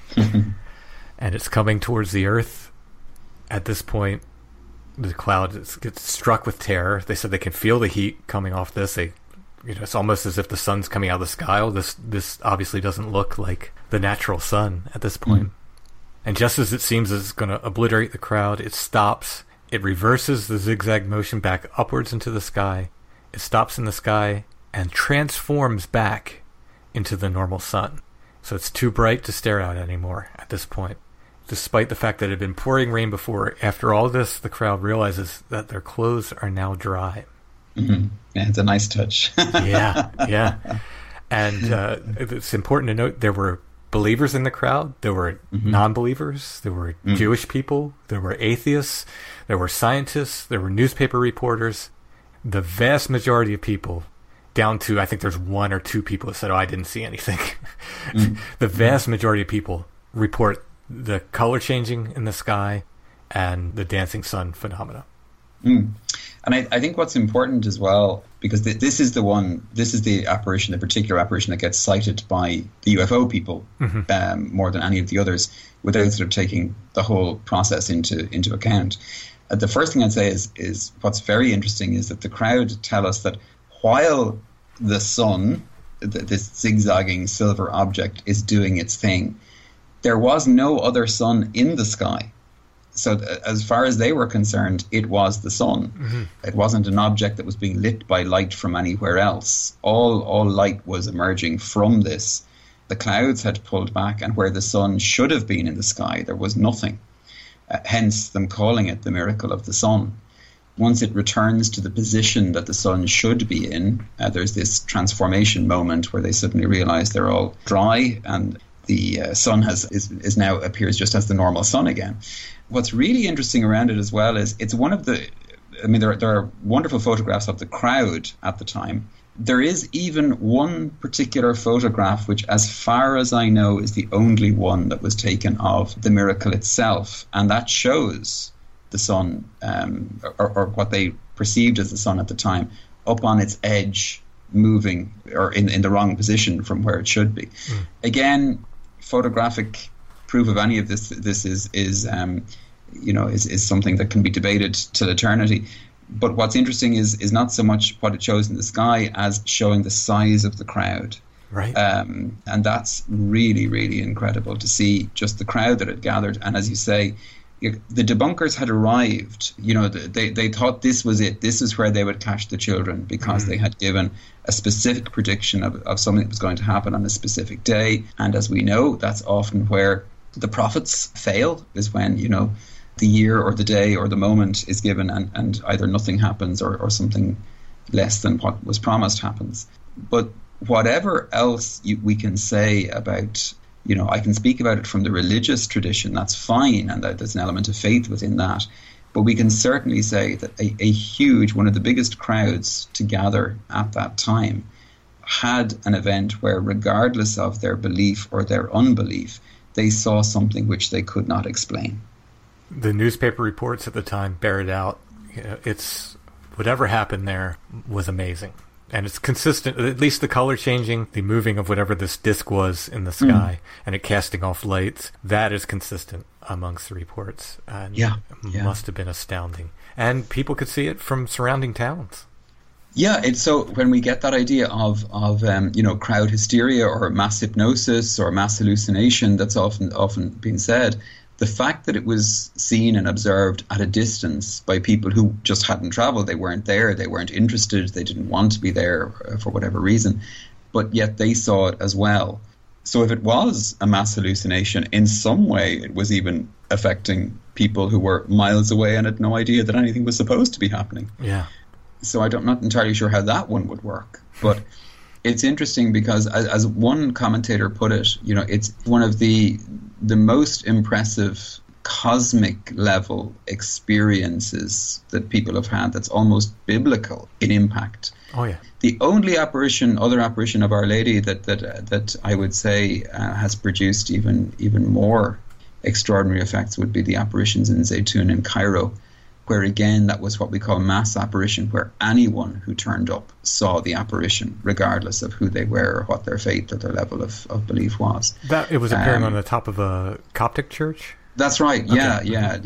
And it's coming towards the earth. At this point, the cloud gets struck with terror. They said they can feel the heat coming off this. It's almost as if the sun's coming out of the sky. This obviously doesn't look like the natural sun at this point. And just as it seems as it's going to obliterate the crowd, it stops. It reverses the zigzag motion back upwards into the sky. It stops in the sky and transforms back into the normal sun. So it's too bright to stare at anymore at this point. Despite the fact that it had been pouring rain before, after all this, the crowd realizes that their clothes are now dry. Yeah, it's a nice touch. Yeah. And it's important to note there were believers in the crowd. There were non-believers. There were Jewish people. There were atheists. There were scientists. There were newspaper reporters. The vast majority of people, down to I think there's 1 or 2 people that said, I didn't see anything. The vast majority of people report the color changing in the sky and the dancing sun phenomena. And I think what's important as well, because this is the apparition, the particular apparition that gets cited by the UFO people more than any of the others, without sort of taking the whole process into account. The first thing I'd say is what's very interesting is that the crowd tell us that while the sun, this zigzagging silver object, is doing its thing, there was no other sun in the sky. So as far as they were concerned, it was the sun. It wasn't an object that was being lit by light from anywhere else. All light was emerging from this. The clouds had pulled back, and where the sun should have been in the sky, there was nothing. Hence them calling it the miracle of the sun. Once it returns to the position that the sun should be in, there's this transformation moment where they suddenly realize they're all dry, and the sun is now appears just as the normal sun again. What's really interesting around it as well is it's one of the, there are wonderful photographs of the crowd at the time. There is even one particular photograph which, as far as I know, is the only one that was taken of the miracle itself, and that shows the sun, or what they perceived as the sun at the time, up on its edge, moving, or in the wrong position from where it should be. Again, photographic proof of any of this is something that can be debated till eternity. But what's interesting is not so much what it shows in the sky as showing the size of the crowd. Right. And that's really, really incredible to see just the crowd that had gathered. And as you say, the debunkers had arrived. They thought this was it. This is where they would catch the children, because they had given a specific prediction of something that was going to happen on a specific day. And as we know, that's often where the prophets fail, is when, the year or the day or the moment is given and either nothing happens or something less than what was promised happens. But whatever else we can say about, I can speak about it from the religious tradition, that's fine, and that there's an element of faith within that. But we can certainly say that a huge, one of the biggest crowds to gather at that time had an event where, regardless of their belief or their unbelief, they saw something which they could not explain. The newspaper reports at the time bear it out. It's whatever happened there was amazing. And it's consistent, at least the color changing, the moving of whatever this disc was in the sky, and it casting off lights, that is consistent amongst the reports. And it must have been astounding. And people could see it from surrounding towns. Yeah, it's so when we get that idea of crowd hysteria or mass hypnosis or mass hallucination that's often been said, the fact that it was seen and observed at a distance by people who just hadn't traveled, they weren't there, they weren't interested, they didn't want to be there for whatever reason, but yet they saw it as well. So if it was a mass hallucination, in some way it was even affecting people who were miles away and had no idea that anything was supposed to be happening. Yeah. So I'm not entirely sure how that one would work, but it's interesting because, as one commentator put it, it's one of the most impressive cosmic level experiences that people have had that's almost biblical in impact. Oh yeah. The only other apparition of Our Lady that I would say has produced even more extraordinary effects would be the apparitions in Zaytun in Cairo, where again that was what we call mass apparition, where anyone who turned up saw the apparition, regardless of who they were or what their faith or their level of belief was. That it was appearing on the top of a Coptic church? That's right, okay.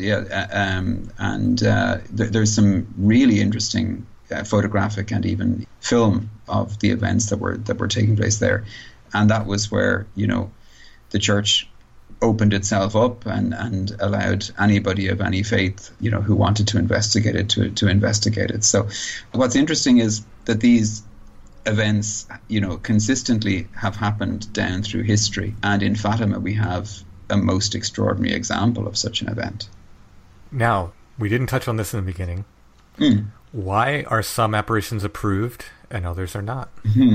There's some really interesting photographic and even film of the events that were taking place there. And that was where, the church opened itself up and allowed anybody of any faith, who wanted to investigate it to investigate it. So what's interesting is that these events, consistently have happened down through history. And in Fatima, we have a most extraordinary example of such an event. Now, we didn't touch on this in the beginning. Why are some apparitions approved and others are not?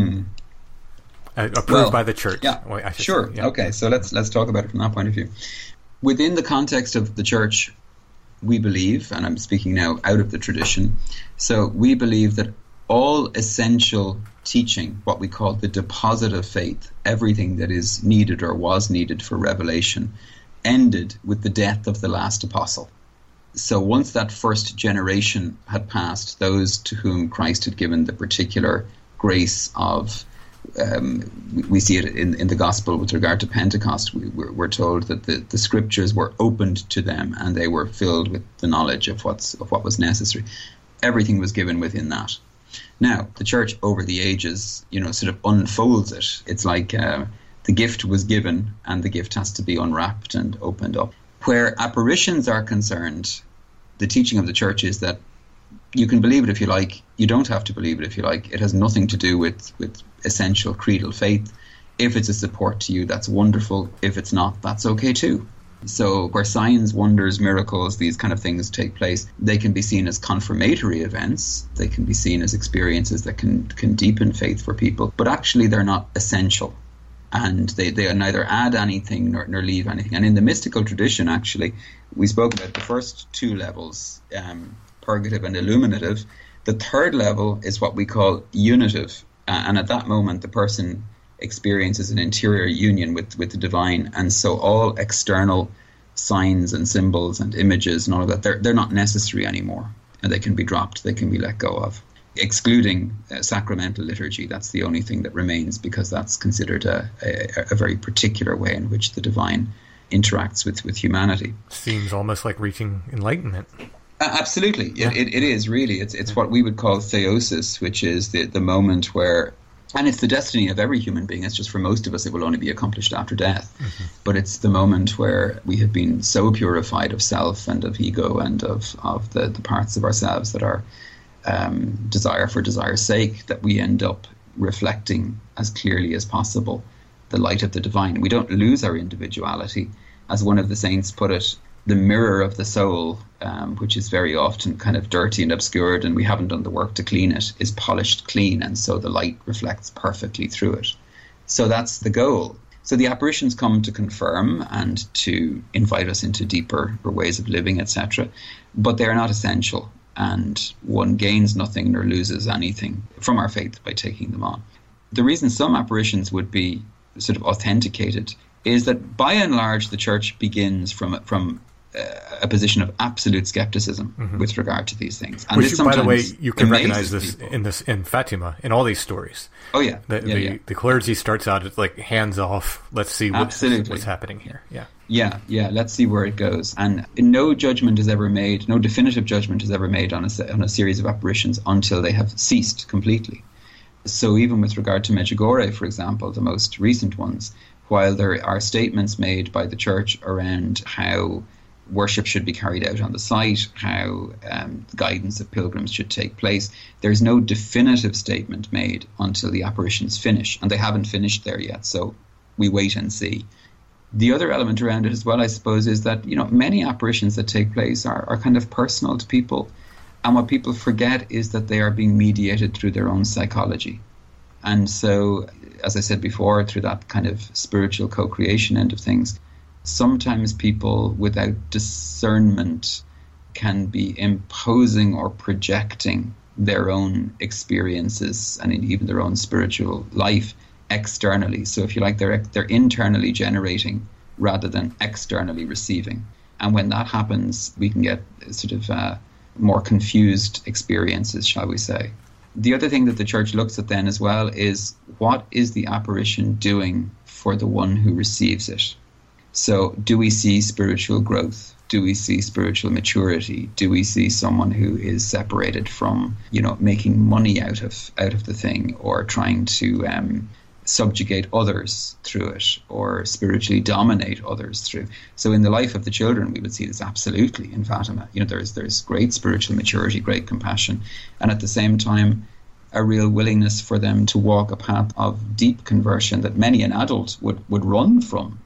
Approved by the church. Yeah, sure. Say, yeah. Okay, so let's talk about it from that point of view. Within the context of the church, we believe, and I'm speaking now out of the tradition, so we believe that all essential teaching, what we call the deposit of faith, everything that is needed or was needed for revelation, ended with the death of the last apostle. So once that first generation had passed, those to whom Christ had given the particular grace of, we see it in the gospel with regard to Pentecost, we're told that the scriptures were opened to them and they were filled with the knowledge of what was necessary. Everything was given within that. Now, the church over the ages, sort of unfolds it. It's like the gift was given and the gift has to be unwrapped and opened up. Where apparitions are concerned, the teaching of the church is that you can believe it if you like, you don't have to believe it if you like. It has nothing to do with essential creedal faith. If it's a support to you, that's wonderful. If it's not, that's okay too. So where signs, wonders, miracles, these kind of things take place, they can be seen as confirmatory events. They can be seen as experiences that can deepen faith for people, but actually they're not essential. And they neither add anything nor leave anything. And in the mystical tradition, actually, we spoke about the first two levels, purgative and illuminative. The third level is what we call unitive. And at that moment, the person experiences an interior union with the divine. And so all external signs and symbols and images and all of that, they're not necessary anymore. And they can be dropped, they can be let go of. Excluding sacramental liturgy, that's the only thing that remains, because that's considered a very particular way in which the divine interacts with humanity. Seems almost like reaching enlightenment. Absolutely, yeah. It is really. It's what we would call theosis, which is the moment where, and it's the destiny of every human being. It's just for most of us, it will only be accomplished after death. Mm-hmm. But it's the moment where we have been so purified of self and of ego and of the parts of ourselves that are desire for desire's sake, that we end up reflecting as clearly as possible the light of the divine. We don't lose our individuality. As one of the saints put it, the mirror of the soul, which is very often kind of dirty and obscured and we haven't done the work to clean it, is polished clean, and so the light reflects perfectly through it. So that's the goal. So the apparitions come to confirm and to invite us into deeper ways of living, etc. But they are not essential. And one gains nothing nor loses anything from our faith by taking them on. The reason some apparitions would be sort of authenticated is that by and large the church begins from a position of absolute skepticism with regard to these things. And which, by the way, you can recognize this in Fatima, in all these stories. Oh yeah, the clergy starts out as like hands off. Let's see what's happening here. Yeah. Let's see where it goes. And no judgment is ever made. No definitive judgment is ever made on a series of apparitions until they have ceased completely. So even with regard to Medjugorje, for example, the most recent ones, while there are statements made by the church around how worship should be carried out on the site, how the guidance of pilgrims should take place, there's no definitive statement made until the apparitions finish, and they haven't finished there yet, so we wait and see. The other element around it as well, I suppose, is that many apparitions that take place are kind of personal to people, and what people forget is that they are being mediated through their own psychology. And so, as I said before, through that kind of spiritual co-creation end of things, sometimes people without discernment can be imposing or projecting their own experiences and even their own spiritual life externally. So if you like, they're internally generating rather than externally receiving. And when that happens, we can get sort of more confused experiences, shall we say. The other thing that the church looks at then as well is, what is the apparition doing for the one who receives it? So do we see spiritual growth? Do we see spiritual maturity? Do we see someone who is separated from, making money out of the thing, or trying to subjugate others through it, or spiritually dominate others through? So in the life of the children, we would see this absolutely in Fatima. There's great spiritual maturity, great compassion, and at the same time, a real willingness for them to walk a path of deep conversion that many an adult would run from,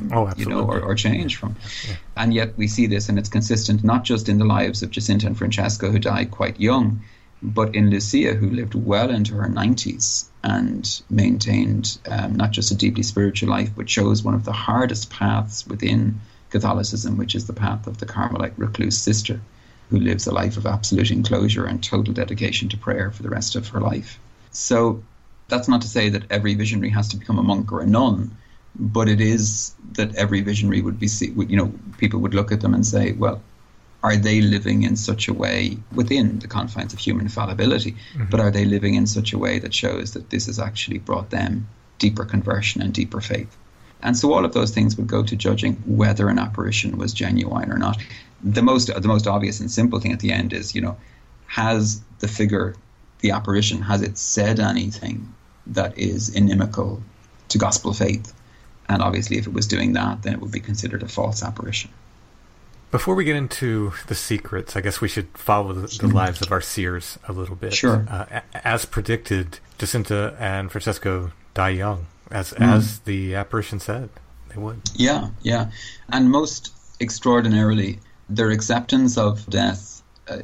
or change from. Yeah. And yet we see this, and it's consistent not just in the lives of Jacinta and Francesco, who died quite young, but in Lucia, who lived well into her 90s and maintained not just a deeply spiritual life, but chose one of the hardest paths within Catholicism, which is the path of the Carmelite recluse sister, who lives a life of absolute enclosure and total dedication to prayer for the rest of her life. So that's not to say that every visionary has to become a monk or a nun, but it is that every visionary would be, people would look at them and say, well, are they living in such a way within the confines of human fallibility, but are they living in such a way that shows that this has actually brought them deeper conversion and deeper faith? And so all of those things would go to judging whether an apparition was genuine or not. The most obvious and simple thing at the end is, has the figure, the apparition, has it said anything that is inimical to gospel faith? And obviously if it was doing that, then it would be considered a false apparition. Before we get into the secrets, I guess we should follow the lives of our seers a little bit. Sure. As predicted, Jacinta and Francesco die young, as the apparition said they would. Yeah. And most extraordinarily, their acceptance of death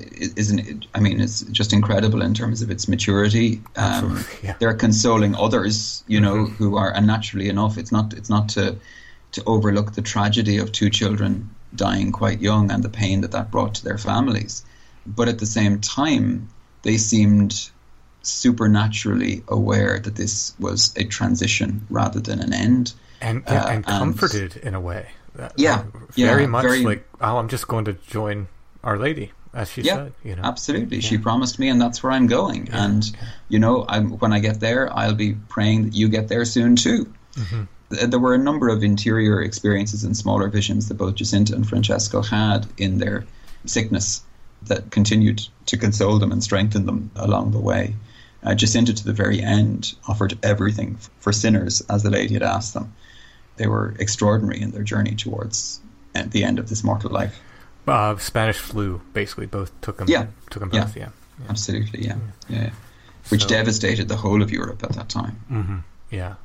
it's just incredible in terms of its maturity. They're consoling others, who are, and naturally enough, it's not to overlook the tragedy of two children dying quite young and the pain that brought to their families. But at the same time, they seemed supernaturally aware that this was a transition rather than an end. And comforted in a way. Very much like, I'm just going to join Our Lady, as she said. Absolutely. She promised me, and that's where I'm going. Yeah. And, when I get there, I'll be praying that you get there soon too. Mm-hmm. There were a number of interior experiences and smaller visions that both Jacinta and Francesco had in their sickness that continued to console them and strengthen them along the way. Jacinta, to the very end, offered everything for sinners as the Lady had asked them. They were extraordinary in their journey towards the end of this mortal life. Spanish flu, basically, both took them. Both. Yeah. Absolutely. Yeah. Which devastated the whole of Europe at that time. Mm-hmm. Yeah.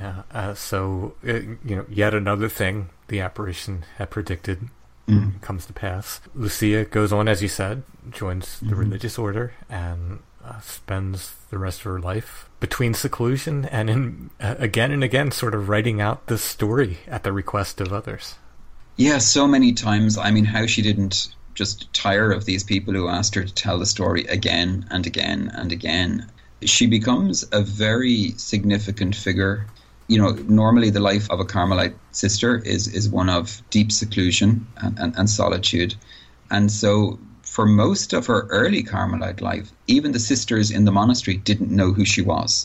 So yet another thing the apparition had predicted comes to pass. Lucia goes on, as you said, joins the religious order and spends the rest of her life between seclusion and again and again sort of writing out this story at the request of others. Yeah, so many times. How she didn't just tire of these people who asked her to tell the story again and again and again. She becomes a very significant figure normally the life of a Carmelite sister is one of deep seclusion and solitude. And so for most of her early Carmelite life, even the sisters in the monastery didn't know who she was.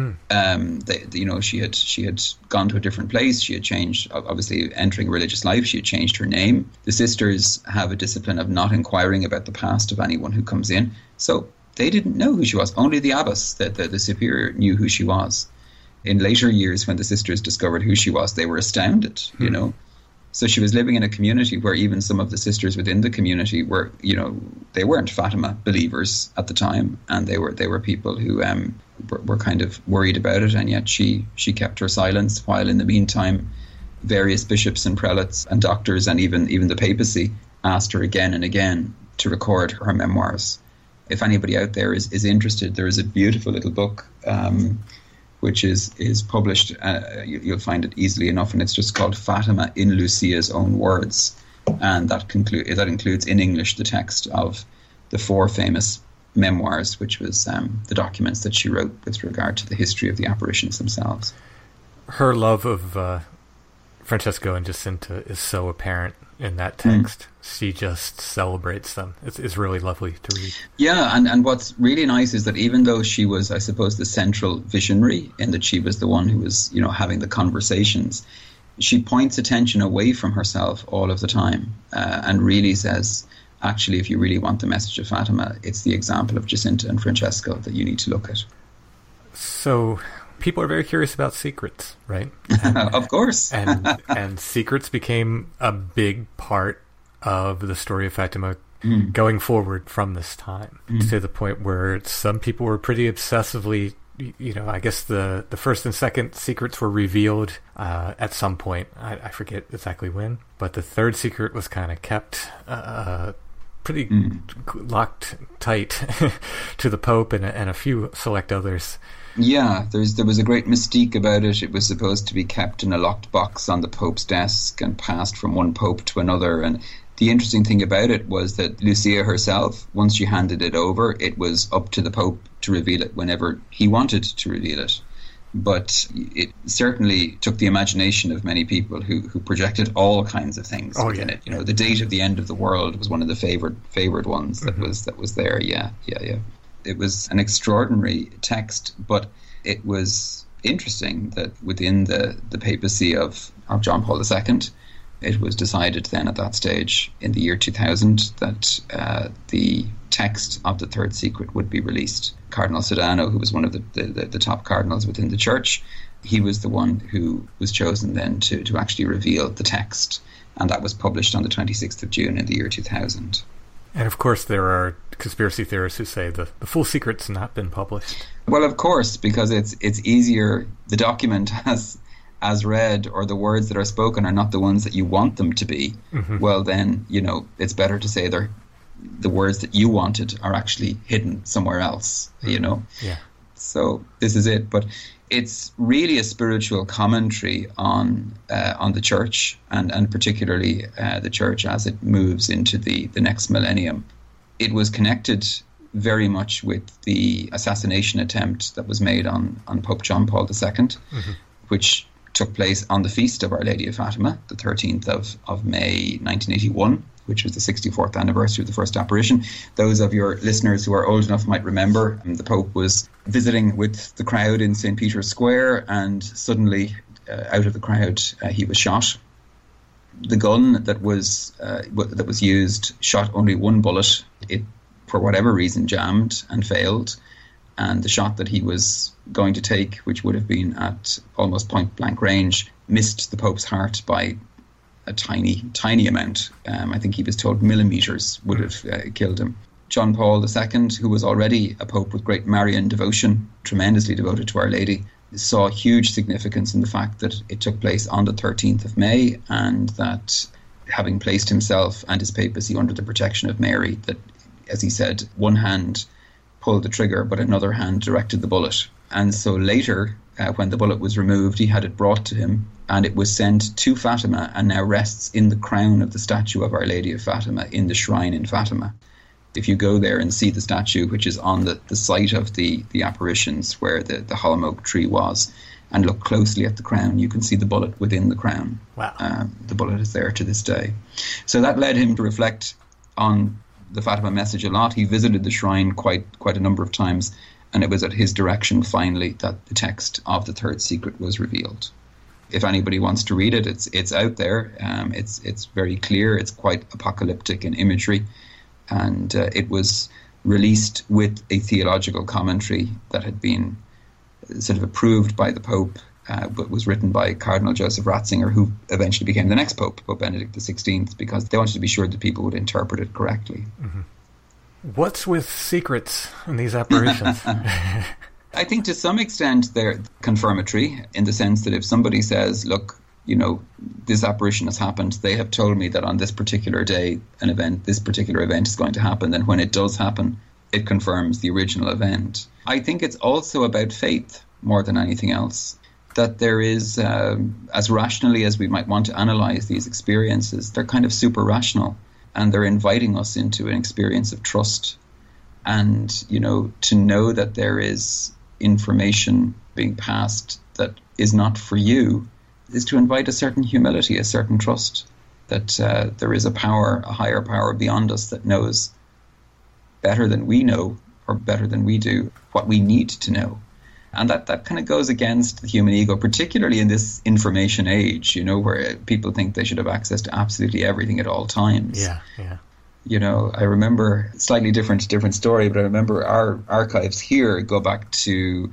She had gone to a different place. She had changed, obviously entering religious life. She had changed her name. The sisters have a discipline of not inquiring about the past of anyone who comes in. So they didn't know who she was. Only the abbess, the superior, knew who she was. In later years, when the sisters discovered who she was, they were astounded, So she was living in a community where even some of the sisters within the community were, they weren't Fatima believers at the time, and they were people who were kind of worried about it, and yet she kept her silence, while in the meantime various bishops and prelates and doctors and even the papacy asked her again and again to record her memoirs. If anybody out there is interested, there is a beautiful little book which is published. You'll find it easily enough, and it's just called Fatima in Lucia's Own Words, and that includes in English the text of the 4 famous memoirs, which was the documents that she wrote with regard to the history of the apparitions themselves. Her love of Francesco and Jacinta is so apparent in that text. She just celebrates them. It's really lovely to read. Yeah, and what's really nice is that even though she was, I suppose, the central visionary, in that she was the one who was, having the conversations, she points attention away from herself all of the time, and really says, actually, if you really want the message of Fatima, it's the example of Jacinta and Francesco that you need to look at. So people are very curious about secrets, right? Of course. and secrets became a big part of the story of Fatima going forward from this time, to the point where some people were pretty obsessively, I guess the first and second secrets were revealed at some point. I forget exactly when, but the third secret was kind of kept pretty locked tight to the Pope and a few select others. Yeah, there was a great mystique about it. It was supposed to be kept in a locked box on the Pope's desk and passed from one Pope to another. And the interesting thing about it was that Lucia herself, once she handed it over, it was up to the Pope to reveal it whenever he wanted to reveal it. But it certainly took the imagination of many people who projected all kinds of things within it. The date of the end of the world was one of the favored ones that was there. Yeah. It was an extraordinary text, but it was interesting that within the papacy of John Paul II, it was decided then at that stage in the year 2000 that the text of the third secret would be released. Cardinal Sodano, who was one of the top cardinals within the church, he was the one who was chosen then to actually reveal the text, and that was published on the 26th of June in the year 2000. And of course there are conspiracy theorists who say the full secret's not been published. Well, of course, because it's easier. The document as read, or the words that are spoken are not the ones that you want them to be. Well, then, it's better to say the words that you wanted are actually hidden somewhere else, Yeah. So this is it. But it's really a spiritual commentary on the church, and particularly the church as it moves into the next millennium. It was connected very much with the assassination attempt that was made on Pope John Paul II, which took place on the feast of Our Lady of Fatima, the 13th of May 1981, which was the 64th anniversary of the first apparition. Those of your listeners who are old enough might remember the Pope was visiting with the crowd in St. Peter's Square, and suddenly out of the crowd he was shot. The gun that was used shot only one bullet. It, for whatever reason, jammed and failed, and the shot that he was going to take, which would have been at almost point blank range, missed the Pope's heart by a tiny amount. I think he was told millimeters would have killed him. John Paul II, who was already a pope with great Marian devotion, tremendously devoted to Our Lady, saw huge significance in the fact that it took place on the 13th of May, and that having placed himself and his papacy under the protection of Mary, that, as he said, one hand pulled the trigger but another hand directed the bullet. And so later, when the bullet was removed, he had it brought to him, and it was sent to Fatima and now rests in the crown of the statue of Our Lady of Fatima in the shrine in Fatima. If you go there and see the statue, which is on the site of the apparitions where the holm oak tree was, and look closely at the crown, you can see the bullet within the crown. Wow. The bullet is there to this day. So that led him to reflect on the Fatima message a lot. He visited the shrine quite a number of times, and it was at his direction finally that the text of the third secret was revealed. If anybody wants to read it, it's out there. It's very clear. It's quite apocalyptic in imagery, and it was released with a theological commentary that had been sort of approved by the Pope, but was written by Cardinal Joseph Ratzinger, who eventually became the next Pope, Pope Benedict XVI, because they wanted to be sure that people would interpret it correctly. Mm-hmm. What's with secrets in these apparitions? I think to some extent they're confirmatory, in the sense that if somebody says, look, this apparition has happened, they have told me that on this particular day, this particular event is going to happen, then when it does happen, it confirms the original event. I think it's also about faith more than anything else, that there is, as rationally as we might want to analyze these experiences, they're kind of super rational, and they're inviting us into an experience of trust. And, to know that there is information being passed that is not for you is to invite a certain humility, a certain trust that there is a higher power beyond us that knows better than we know, or better than we do, what we need to know. And that kind of goes against the human ego, particularly in this information age, where people think they should have access to absolutely everything at all times. Yeah. I remember, slightly different story, but I remember our archives here go back to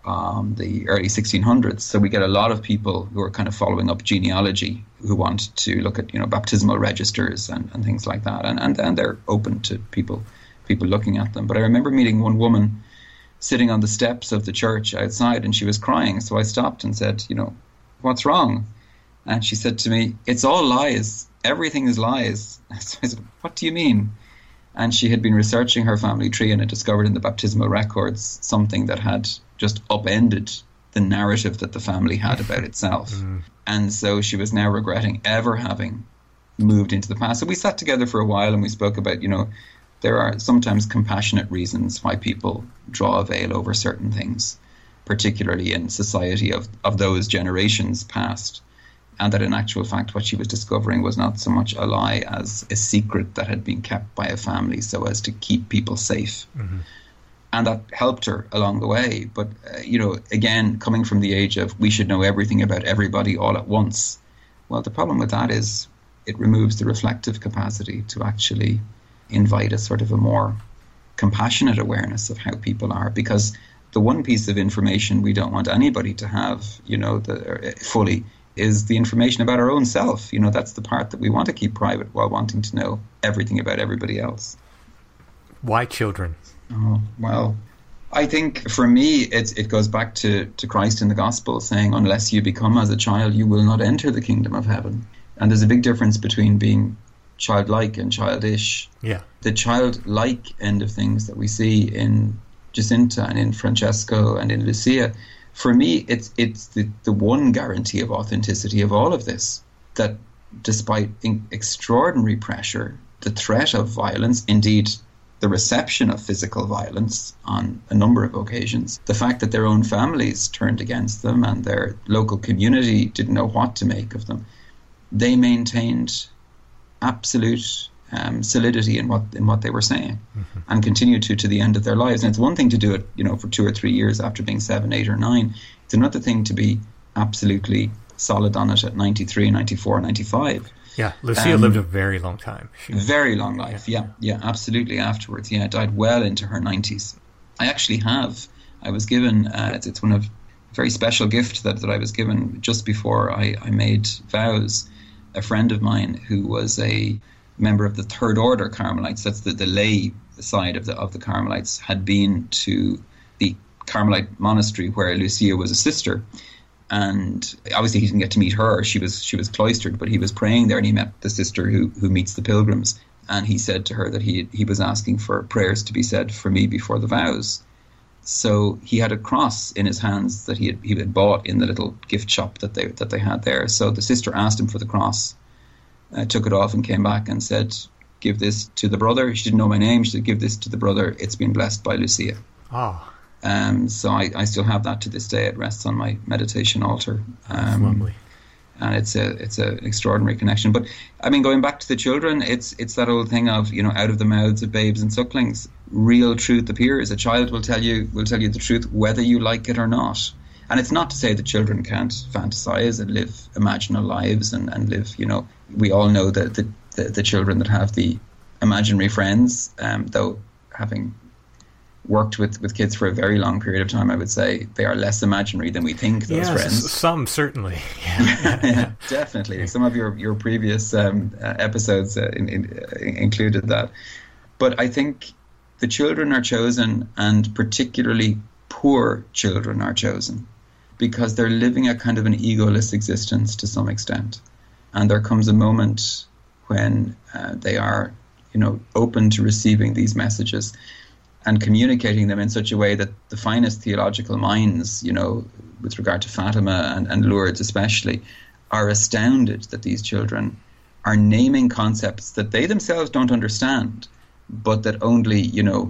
the early 1600s. So we get a lot of people who are kind of following up genealogy, who want to look at, baptismal registers and things like that. And they're open to people looking at them. But I remember meeting one woman sitting on the steps of the church outside, and she was crying. So I stopped and said, what's wrong? And she said to me, it's all lies. Everything is lies. So I said, what do you mean? And she had been researching her family tree and had discovered in the baptismal records something that had just upended the narrative that the family had about itself. And so she was now regretting ever having moved into the past. So we sat together for a while and we spoke about, there are sometimes compassionate reasons why people draw a veil over certain things, particularly in society of those generations past. And that in actual fact, what she was discovering was not so much a lie as a secret that had been kept by a family so as to keep people safe. Mm-hmm. And that helped her along the way. But, again, coming from the age of we should know everything about everybody all at once. Well, the problem with that is it removes the reflective capacity to actually invite a sort of a more compassionate awareness of how people are. Because the one piece of information we don't want anybody to have, fully, is the information about our own self. That's the part that we want to keep private while wanting to know everything about everybody else. Why children? Oh, well, I think for me, it goes back to Christ in the gospel saying, unless you become as a child, you will not enter the kingdom of heaven. And there's a big difference between being childlike and childish. Yeah. The childlike end of things that we see in Jacinta and in Francesco and in Lucia, for me, it's the one guarantee of authenticity of all of this, that despite extraordinary pressure, the threat of violence, indeed the reception of physical violence on a number of occasions, the fact that their own families turned against them and their local community didn't know what to make of them, they maintained absolute solidity in what they were saying, mm-hmm. and continued to the end of their lives. And it's one thing to do it, for 2 or 3 years after being 7, 8 or 9. It's another thing to be absolutely solid on it at 93, 94, 95. Yeah, Lucia lived a very long time. Very long life, yeah, absolutely afterwards. Yeah, died well into her 90s. I was given, it's one of a very special gift that I was given just before I made vows. A friend of mine who was a member of the Third Order Carmelites, that's the lay side of the Carmelites, had been to the Carmelite monastery where Lucia was a sister. And obviously he didn't get to meet her. She was cloistered, but he was praying there and he met the sister who meets the pilgrims. And he said to her that he was asking for prayers to be said for me before the vows. So he had a cross in his hands that he had bought in the little gift shop that they had there. So the sister asked him for the cross, took it off and came back and said, give this to the brother. She didn't know my name. She said, give this to the brother. It's been blessed by Lucia. Oh. So I still have that to this day. It rests on my meditation altar. That's lovely. And it's an extraordinary connection. But I mean, going back to the children, it's that old thing of, out of the mouths of babes and sucklings, real truth appears. A child will tell you the truth whether you like it or not. And it's not to say that children can't fantasize and live imaginal lives and live, we all know that the children that have the imaginary friends, though having worked with kids for a very long period of time, I would say they are less imaginary than we think, those friends. Some certainly. Yeah. Definitely. Some of your previous episodes included that. But I think the children are chosen, and particularly poor children are chosen, because they're living a kind of an egoless existence to some extent. And there comes a moment when they are, open to receiving these messages and communicating them in such a way that the finest theological minds, with regard to Fatima and Lourdes especially, are astounded that these children are naming concepts that they themselves don't understand, but that only,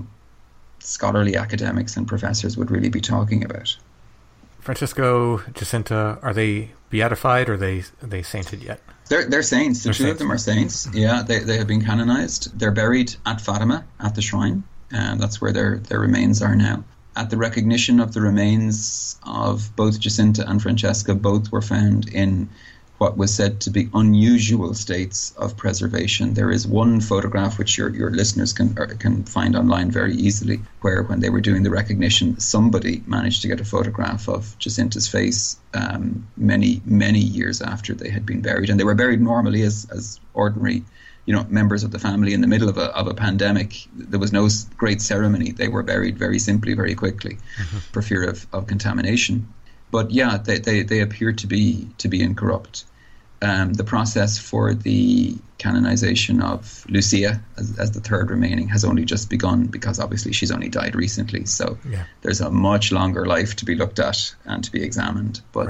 scholarly academics and professors would really be talking about. Francesco, Jacinta, are they beatified or are they sainted yet? They're saints. The two of them are saints. Yeah, they have been canonized. They're buried at Fatima, at the shrine. That's where their remains are now. At the recognition of the remains of both Jacinta and Francesca, both were found in what was said to be unusual states of preservation. There is one photograph which your listeners can find online very easily, where when they were doing the recognition, somebody managed to get a photograph of Jacinta's face many, many years after they had been buried. And they were buried normally as ordinary members of the family in the middle of a pandemic. There was no great ceremony. They were buried very simply, very quickly, for fear of contamination. But yeah, they appear to be incorrupt. The process for the canonization of Lucia as the third remaining has only just begun, because obviously she's only died recently. So there's a much longer life to be looked at and to be examined. But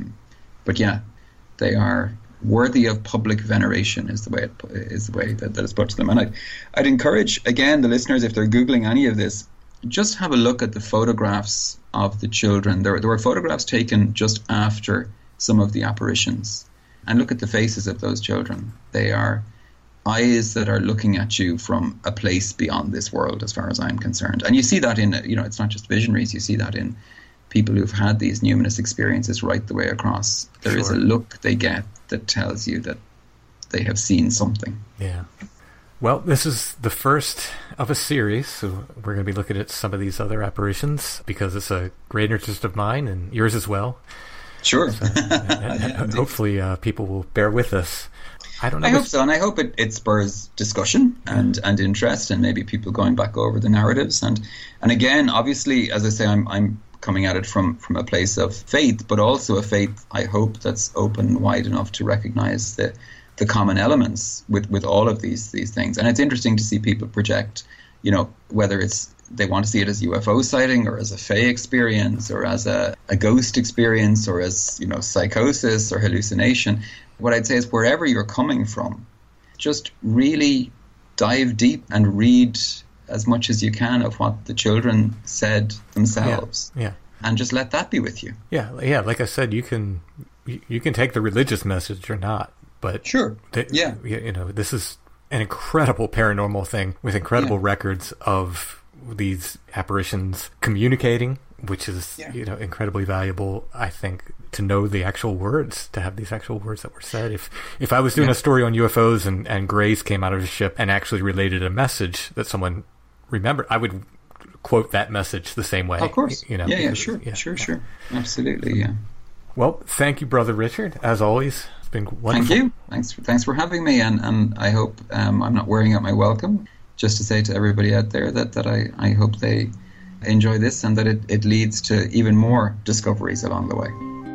but yeah, they are worthy of public veneration is the way that is put to them. And I'd encourage, again, the listeners, if they're Googling any of this, just have a look at the photographs of the children. There were photographs taken just after some of the apparitions. And look at the faces of those children. They are eyes that are looking at you from a place beyond this world, as far as I'm concerned. And you see that in, it's not just visionaries, you see that in people who've had these numinous experiences right the way across. There is a look they get that tells you that they have seen something. Yeah. Well, this is the first of a series, so we're going to be looking at some of these other apparitions because it's a great interest of mine and yours as well. Sure. So, and hopefully people will bear with us. I don't know. I hope so, and I hope it spurs discussion and interest, and maybe people going back over the narratives. And again, obviously, as I say, I'm coming at it from a place of faith, but also a faith, I hope, that's open wide enough to recognize the common elements with all of these things. And it's interesting to see people project, whether it's they want to see it as UFO sighting or as a Fae experience or as a ghost experience or as, psychosis or hallucination. What I'd say is wherever you're coming from, just really dive deep and read as much as you can of what the children said themselves. Yeah. And just let that be with you. Yeah. Like I said, you can take the religious message or not, but sure. This is an incredible paranormal thing with incredible records of these apparitions communicating, which is incredibly valuable, I think, to know the actual words, to have these actual words that were said. If I was doing a story on UFOs and Grace came out of a ship and actually related a message that someone remembered, I would quote that message the same way. Of course. Sure. Absolutely, yeah. Well, thank you, Brother Richard, as always. It's been wonderful. Thank you. Thanks for having me, and I hope I'm not wearing out my welcome. Just to say to everybody out there that I hope they enjoy this and that it leads to even more discoveries along the way.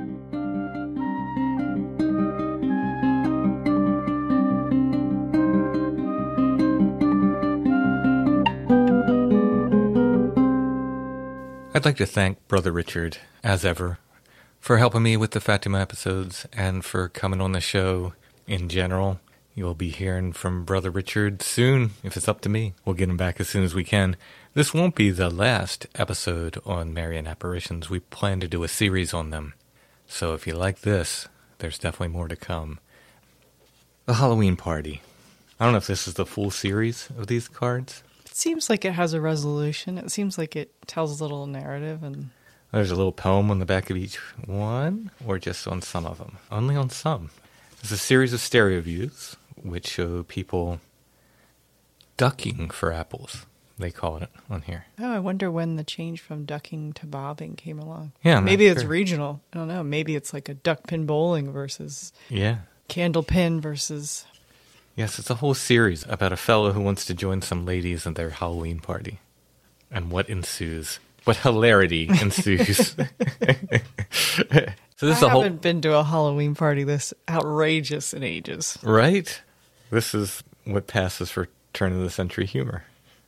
I'd like to thank Brother Richard, as ever, for helping me with the Fatima episodes and for coming on the show in general. You'll be hearing from Brother Richard soon, if it's up to me. We'll get him back as soon as we can. This won't be the last episode on Marian apparitions. We plan to do a series on them. So if you like this, there's definitely more to come. The Halloween Party. I don't know if this is the full series of these cards. It seems like it has a resolution. It seems like it tells a little narrative. And there's a little poem on the back of each one, or just on some of them? Only on some. There's a series of stereo views, which show people ducking for apples. They call it on here. Oh, I wonder when the change from ducking to bobbing came along. Yeah, maybe it's regional. I don't know. Maybe it's like a duck pin bowling versus candle pin versus... Yes, it's a whole series about a fellow who wants to join some ladies in their Halloween party. And what ensues. What hilarity ensues. So this I haven't been to a Halloween party this outrageous in ages. Right? This is what passes for turn-of-the-century humor.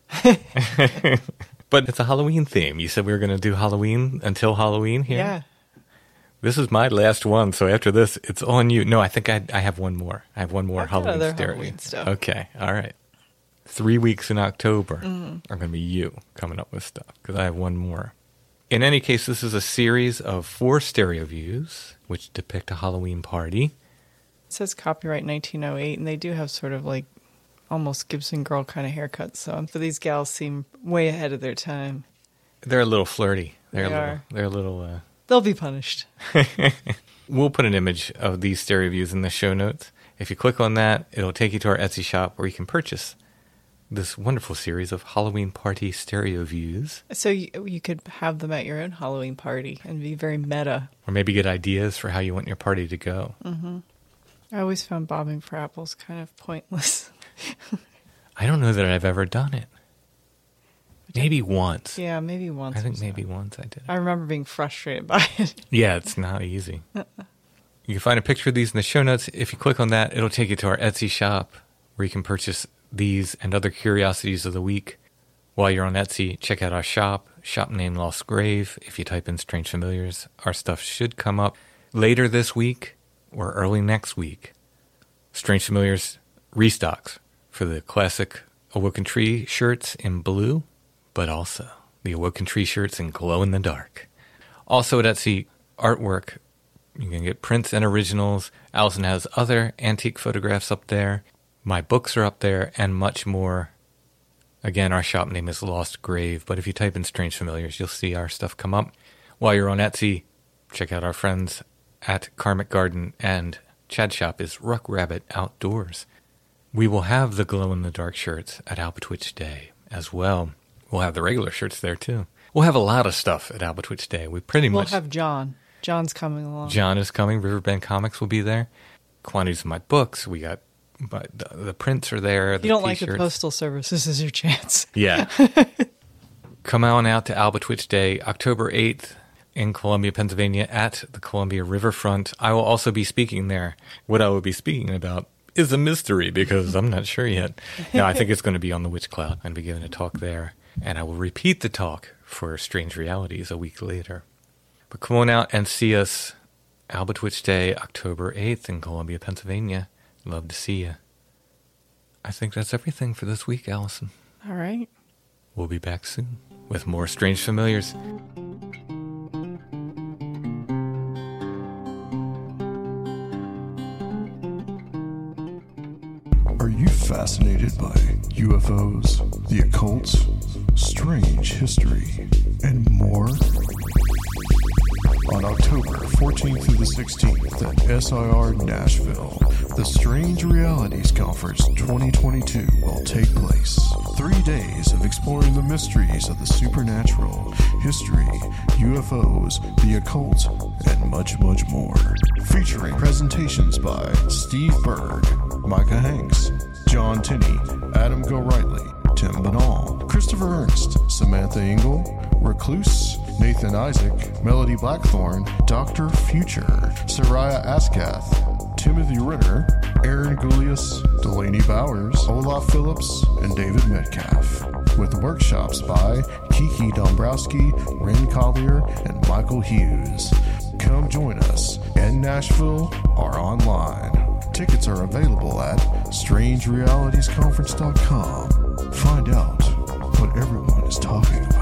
But it's a Halloween theme. You said we were going to do Halloween until Halloween here? Yeah. This is my last one, so after this, it's on you. No, I think I have one more. I have one more I've got Halloween other stereo. Halloween stuff. Okay, all right. 3 weeks in October are going to be you coming up with stuff, because I have one more. In any case, this is a series of 4 stereo views, which depict a Halloween party. It says copyright 1908, and they do have sort of like almost Gibson Girl kind of haircuts. So these gals seem way ahead of their time. They're a little flirty. They're a little. They'll be punished. We'll put an image of these stereo views in the show notes. If you click on that, it'll take you to our Etsy shop where you can purchase this wonderful series of Halloween party stereo views. So you could have them at your own Halloween party and be very meta. Or maybe get ideas for how you want your party to go. Mm-hmm. I always found bobbing for apples kind of pointless. I don't know that I've ever done it. Maybe once. Yeah, maybe once. I think maybe once I did it. I remember being frustrated by it. Yeah, it's not easy. You can find a picture of these in the show notes. If you click on that, it'll take you to our Etsy shop where you can purchase these and other curiosities of the week. While you're on Etsy, check out our shop name Lost Grave. If you type in Strange Familiars, our stuff should come up later this week or early next week. Strange Familiars restocks for the classic Awoken Tree shirts in blue, but also the Awoken Tree shirts in glow-in-the-dark. Also at Etsy, artwork. You can get prints and originals. Allison has other antique photographs up there. My books are up there, and much more. Again, our shop name is Lost Grave, but if you type in Strange Familiars, you'll see our stuff come up. While you're on Etsy, check out our friends at Karmic Garden, and Chad's shop is Ruck Rabbit Outdoors. We will have the glow-in-the-dark shirts at Albatwitch Day as well. We'll have the regular shirts there, too. We'll have a lot of stuff at Albatwitch Day. We'll have John. John's coming along. John is coming. Riverbend Comics will be there. Quantities of my books. We got the prints are there. If you don't like the Postal Service, this is your chance. Yeah. Come on out to Albatwitch Day, October 8th in Columbia, Pennsylvania at the Columbia Riverfront. I will also be speaking there. What I will be speaking about is a mystery because I'm not sure yet. No, I think it's going to be on the Witch Cloud. I'm going to be giving a talk there. And I will repeat the talk for Strange Realities a week later. But come on out and see us Albatwitch Day, October 8th in Columbia, Pennsylvania. Love to see you. I think that's everything for this week, Allison. All right. We'll be back soon with more Strange Familiars. Are you fascinated by UFOs, the occult, strange history, and more? On October 14th through the 16th at SIR Nashville, the Strange Realities Conference 2022 will take place. 3 days of exploring the mysteries of the supernatural, history, UFOs, the occult, and much, much more. Featuring presentations by Steve Berg, Micah Hanks, John Tinney, Adam Gorightly, Tim Banal, Christopher Ernst, Samantha Engel, Recluse, Nathan Isaac, Melody Blackthorn, Dr. Future, Soraya Askath, Timothy Ritter, Aaron Goulias, Delaney Bowers, Olaf Phillips, and David Metcalf. With workshops by Kiki Dombrowski, Ren Collier, and Michael Hughes. Come join us in Nashville or online. Tickets are available at strangerealitiesconference.com. Find out what everyone is talking about.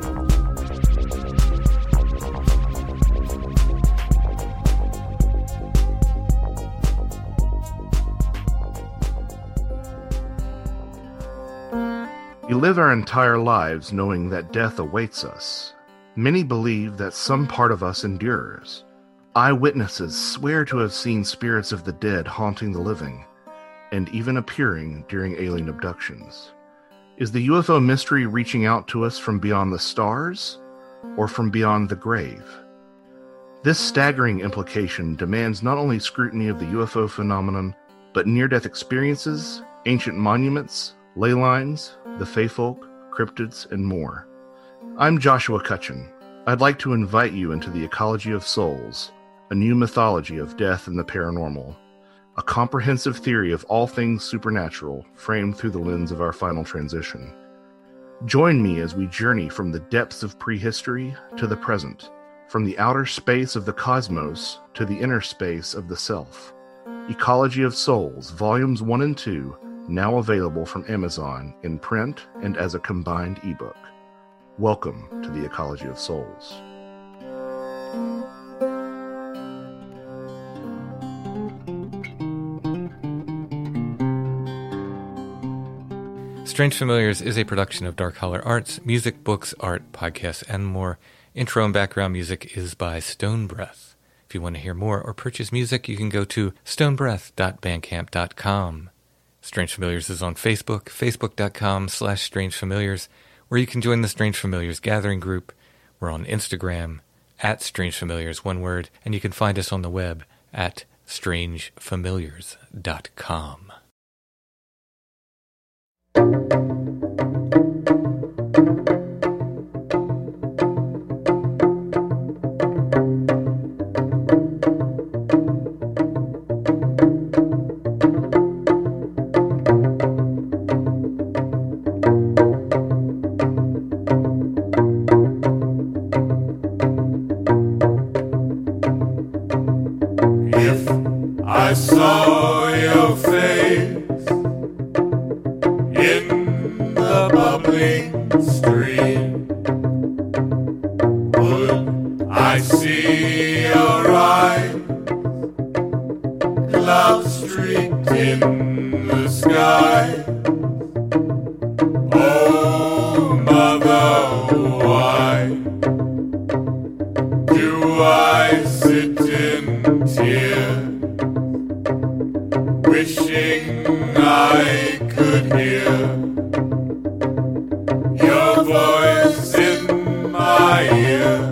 We live our entire lives knowing that death awaits us. Many believe that some part of us endures. Eyewitnesses swear to have seen spirits of the dead haunting the living, and even appearing during alien abductions. Is the UFO mystery reaching out to us from beyond the stars, or from beyond the grave? This staggering implication demands not only scrutiny of the UFO phenomenon, but near-death experiences, ancient monuments, ley lines, the Feyfolk, cryptids, and more. I'm Joshua Cutchin. I'd like to invite you into the Ecology of Souls, a new mythology of death and the paranormal, a comprehensive theory of all things supernatural framed through the lens of our final transition. Join me as we journey from the depths of prehistory to the present, from the outer space of the cosmos to the inner space of the self. Ecology of Souls, Volumes 1 and 2, now available from Amazon in print and as a combined ebook. Welcome to the Ecology of Souls. Strange Familiars is a production of Dark Holler Arts, music, books, art, podcasts, and more. Intro and background music is by Stone Breath. If you want to hear more or purchase music, you can go to stonebreath.bandcamp.com. Strange Familiars is on Facebook, facebook.com/strangefamiliars, where you can join the Strange Familiars Gathering group. We're on Instagram, @strangefamiliars, one word, and you can find us on the web at strangefamiliars.com. I saw your face in the bubbling stream. Would I see your eyes, cloud streaked in the sky? Oh, mother, why do I sit in tears, wishing I could hear your voice in my ear?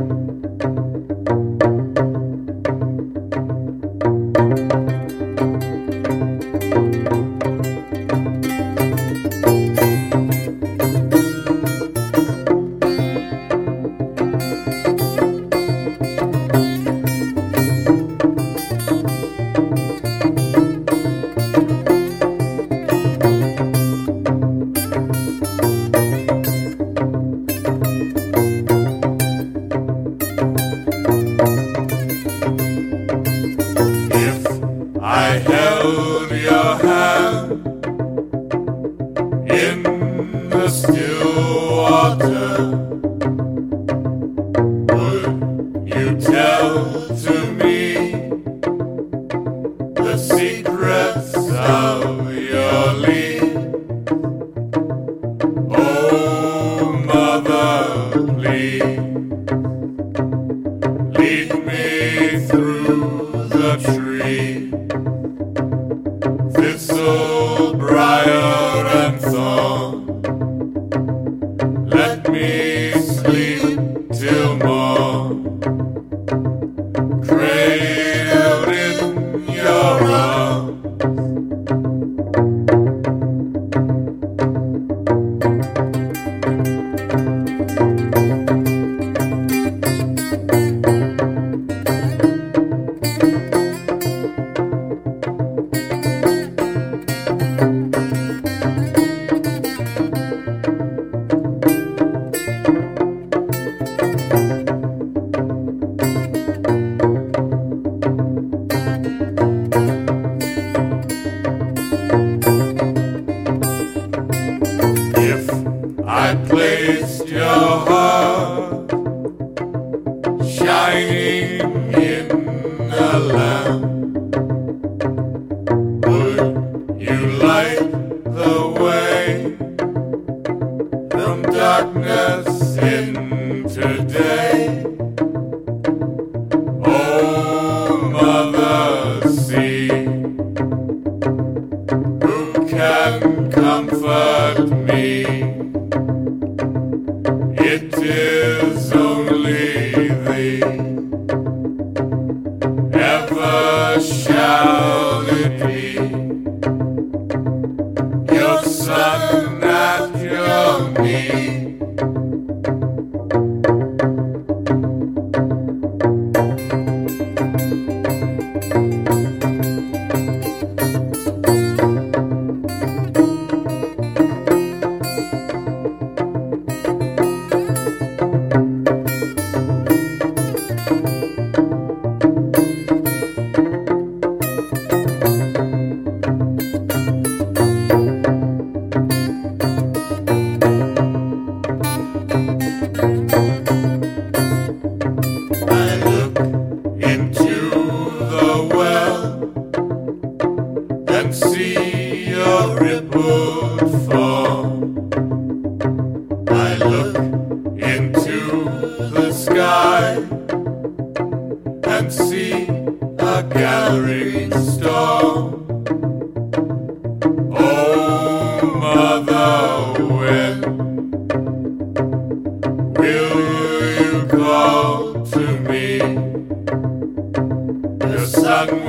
I held your hand in the still water. Would you tell to me the secrets of your lead? Oh, mother, please lead me through the tree. Thistle, briar, and thorn, let me I placed your heart shining in a lamp. Would you light the way from darkness into day? Oh, Mother Sea, who can comfort me? It is only thee. Ever shall it be your son at your knee?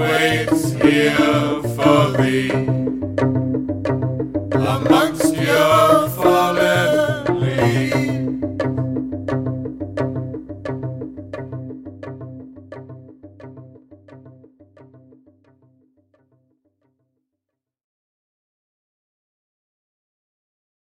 Amongst your